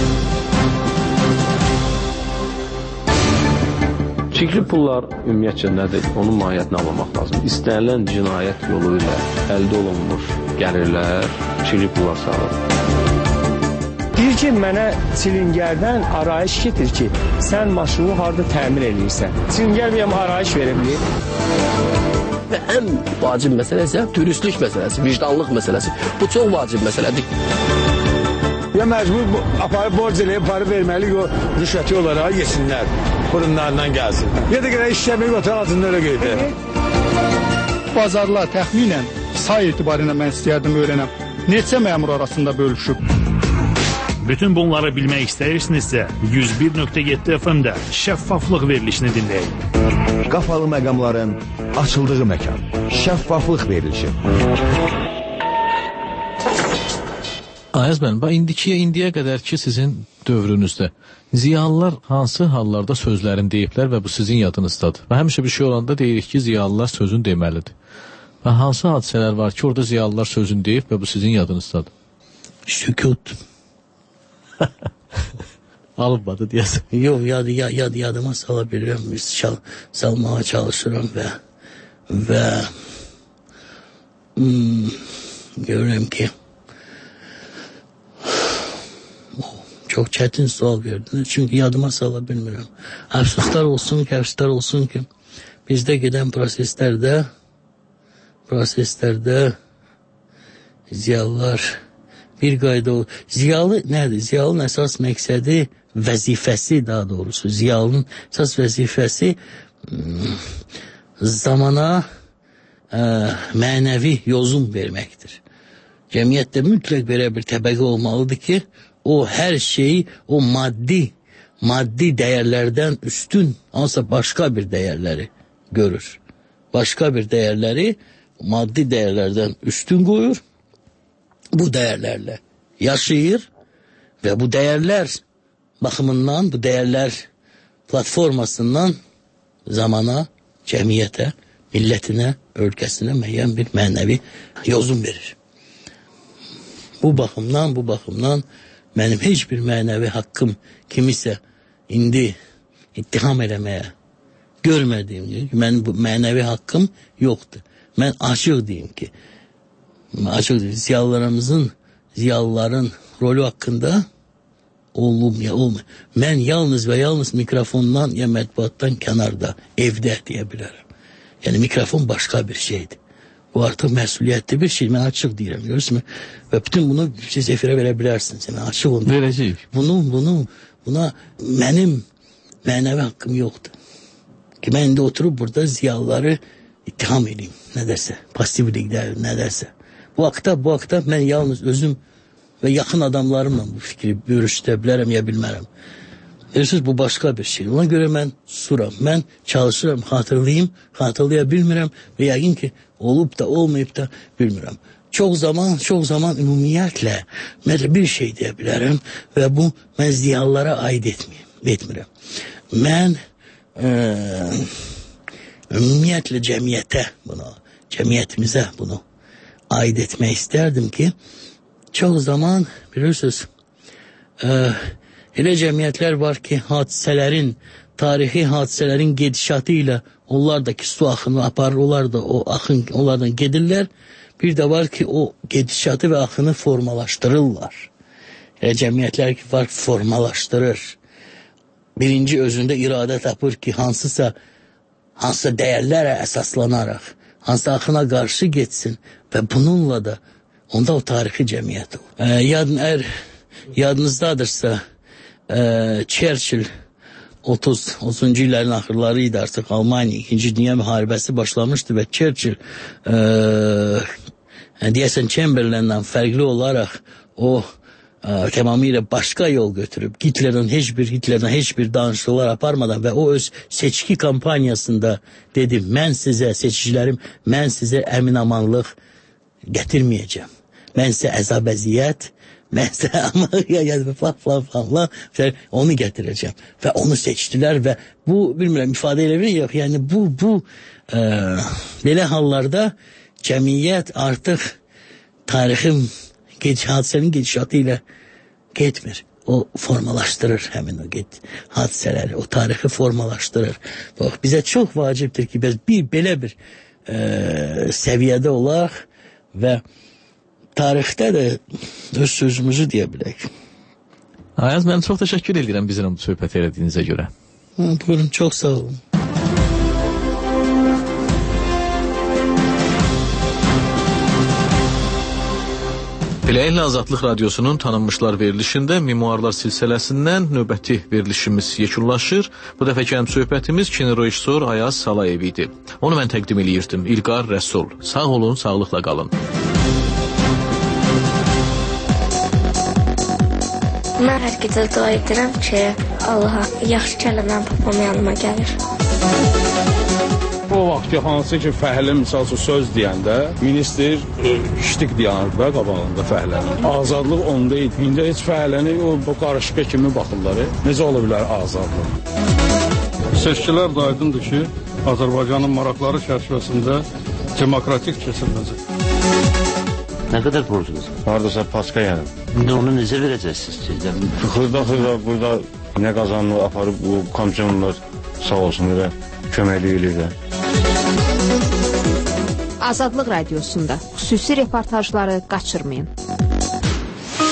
Çirkli pullar ümumiyyətcə nədir? Onun mahiyyətini anlamaq lazım. İstənilən cinayət yolu ilə əldə olunmuş gəlirlər çirkli pullar sayılır. Deyir ki, mənə çilingərdən arayış getir ki, sən maşını harada təmir edirsən. Çilingər bir arayış verə bilir. və ən vacib məsələ isə dürüstlük məsələsi, vicdanlıq məsələsi. Bu çox vacib məsələdir. Ya məcbur aparıb borc eləyib, para verməli, o rüşvəti olaraq yesinlər, burunlarından gəlsin. Ya da qədər işləmək otar altında öyle qeydir. Bazarlar təxminən say etibarıyla mən istəyərdim öyrənəm. Neçə məmur arasında bölüşüb? Bütün bunları bilmək istəyirsinizsə, yüz bir nöqtə yeddi F M-də şəffaflıq verilişini dinləyin. Qapalı məqamların açıldığı məkan. Şəffaflıq verilişi. Ayaz bənim, indikiyə, indiyə qədər ki sizin dövrünüzdə ziyalılar hansı hallarda sözlərini deyiblər və bu sizin yadınızdadır? Və həmişə bir şey olanda deyirik ki, ziyalılar sözün deməlidir. Və hansı hadisələr var ki, orada ziyalılar sözün deyib və bu sizin yadınızdadır? Sükut. Alınmadı deyəsən. Yox, yad, yad, yad, yadıma sala bilirəm, çal, salmağa çalışıram və və hmm, görürəm ki çok çetin sual verdiniz. Çünkü yadıma sala bilmirəm. Əfsuslar olsun ki, əfsuslar olsun ki bizdə gedən proseslerde proseslerde ziyalılar bir qayda o. Ziyalı nədir? Ziyalının əsas məqsədi, vəzifəsi daha doğrusu. Ziyalının əsas vəzifəsi zamana ə, mənəvi yozum verməkdir. Cəmiyyətdə mütləq belə bir təbəqə olmalıdır ki, o her şeyi, o maddi, maddi değerlerden üstün, aslında başka bir değerleri görür. Başka bir değerleri maddi değerlerden üstün koyur. Bu değerlerle yaşayır ve bu değerler bakımından, bu değerler platformasından zamana, cemiyete, milletine, ülkesine müəyyən bir mənəvi yozum verir. Bu bakımdan, bu bakımdan benim hiçbir mənəvi hakkım kimisə indi ittiham eləməyə görmədiyim ki, benim bu mənəvi hakkım yoktu. Ben açıq deyim ki, açıq deyim, ziyalılarımızın, ziyalıların rolü hakkında olum ya olmuyor. Ben yalnız ve yalnız mikrofondan ya mətbuattan kenarda, evdə deyə bilərəm. Yani mikrofon başka bir şeydi. Bu artık məsuliyyətli bir şey. Ben açıq deyirəm, görürsünüz mü? Ve bütün bunu siz efirə verə bilərsiniz. Yani açıq onu. Verəcəyik. Bunu, bunu, buna mənim mənəvi hakkım yoktu. Ki ben de oturup burada ziyalıları ittiham edeyim. Ne derse. Pasiflikdə, ne derse. Bu haqda, bu haqda ben yalnız özüm ve yakın adamlarımla bu fikri görüşdə bilərəm ya bilmərəm. Görürsünüz, bu başka bir şey. Ona göre ben suram. Ben çalışırım, hatırlayayım, hatırlayabilmirəm ve yəqin ki olup da olmayıp da bilmirəm. Çok zaman, çok zaman ümumiyyətlə mən bir şey deyə bilərəm ve bu mən ziyalılara aid etməyim, etmirəm. Mən e, ümumiyyətlə cəmiyyətə bunu, cəmiyyətimizə bunu aid etmək istərdim ki, çok zaman bilirsiniz, e, elə cəmiyyətlər var ki, hadisələrin, tarixi hadisələrin gedişatıyla onlar da ki su axını aparır, onlar da o axın, onlardan gedirlər. Bir de var ki o gedişatı ve axını formalaşdırırlar. Elə cəmiyyətlər ki var formalaşdırır. Birinci özünde iradə tapır ki hansısa, hansısa dəyərlərə əsaslanaraq, hansısa axına qarşı getsin ve bununla da onda o tarixi cəmiyyət o. E, yadın, eğer yadınızdadırsa e, Churchill otuz otuzuncu illərin axırlarıydı artıq Almanya ikinci Dünya müharibəsi başlamıştı və Churchill e, deyəsən Chamberlain'dan fərqli olaraq o e, tamamilə başqa yol götürüb Hitler'in heç bir Hitler'den heç bir danışıqlar aparmadan və o öz seçki kampanyasında dedi, mən sizə seçicilərim, mən sizə əminamanlıq gətirməyəcəm. Mən sizə əzab-əziyyət, mən sizə ama falan falan falan onu getireceğim. Ve onu seçtiler ve bu bilmiyorum ifade edebilir yok. Yani bu bu e, belə hallarda cəmiyyət artıq tarixin geç, hadisenin gedişatıyla getmir. O formalaştırır hemen o get hadiseleri, o tarixi formalaştırır. Bak bize çok vacibdir ki biz bir belə bir e, səviyyədə olaq və tarixdə də öz sözümüzü deyə bilək. Ayaz, mən çox təşəkkür edirəm bizimlə bu söhbət elədiyinizə görə. Buyurun, çox sağ olun. Beləliklə Azadlıq Radiosunun tanınmışlar verilişində memuarlar silsiləsindən növbəti verilişimiz yekunlaşır. Bu dəfəki həm söhbətimiz kinorejissor Ayaz Salayev idi. Onu mən təqdim eləyirdim. İlqar Rəsul. Sağ olun, sağlıqla qalın. Mən hər gecə dua edirəm ki, Allaha yaxşı kəlləmdən papam yanıma gəlir. O vaxt ki, hansı ki, fəhlə misal üçün söz deyəndə, minister ştik deyənir də qabağında fəhlənin. Azadlıq onda idi. İndi heç fəhləni o qarışqa kimi baxırlar. Necə ola bilər azadlıq? Seçkilər də aydındır ki, Azərbaycanın maraqları çərçivəsində demokratik keçiriləcək. Nə qədər borcunuz? Haradasa paska yəni. İndi onu necə verəcəksiniz ki? Xırda-xırda burada nə qazanını aparıb bu komissiyonlar sağ olsun elə köməklik eləyirlər. Azadlıq Radiosunda xüsusi reportajları qaçırmayın.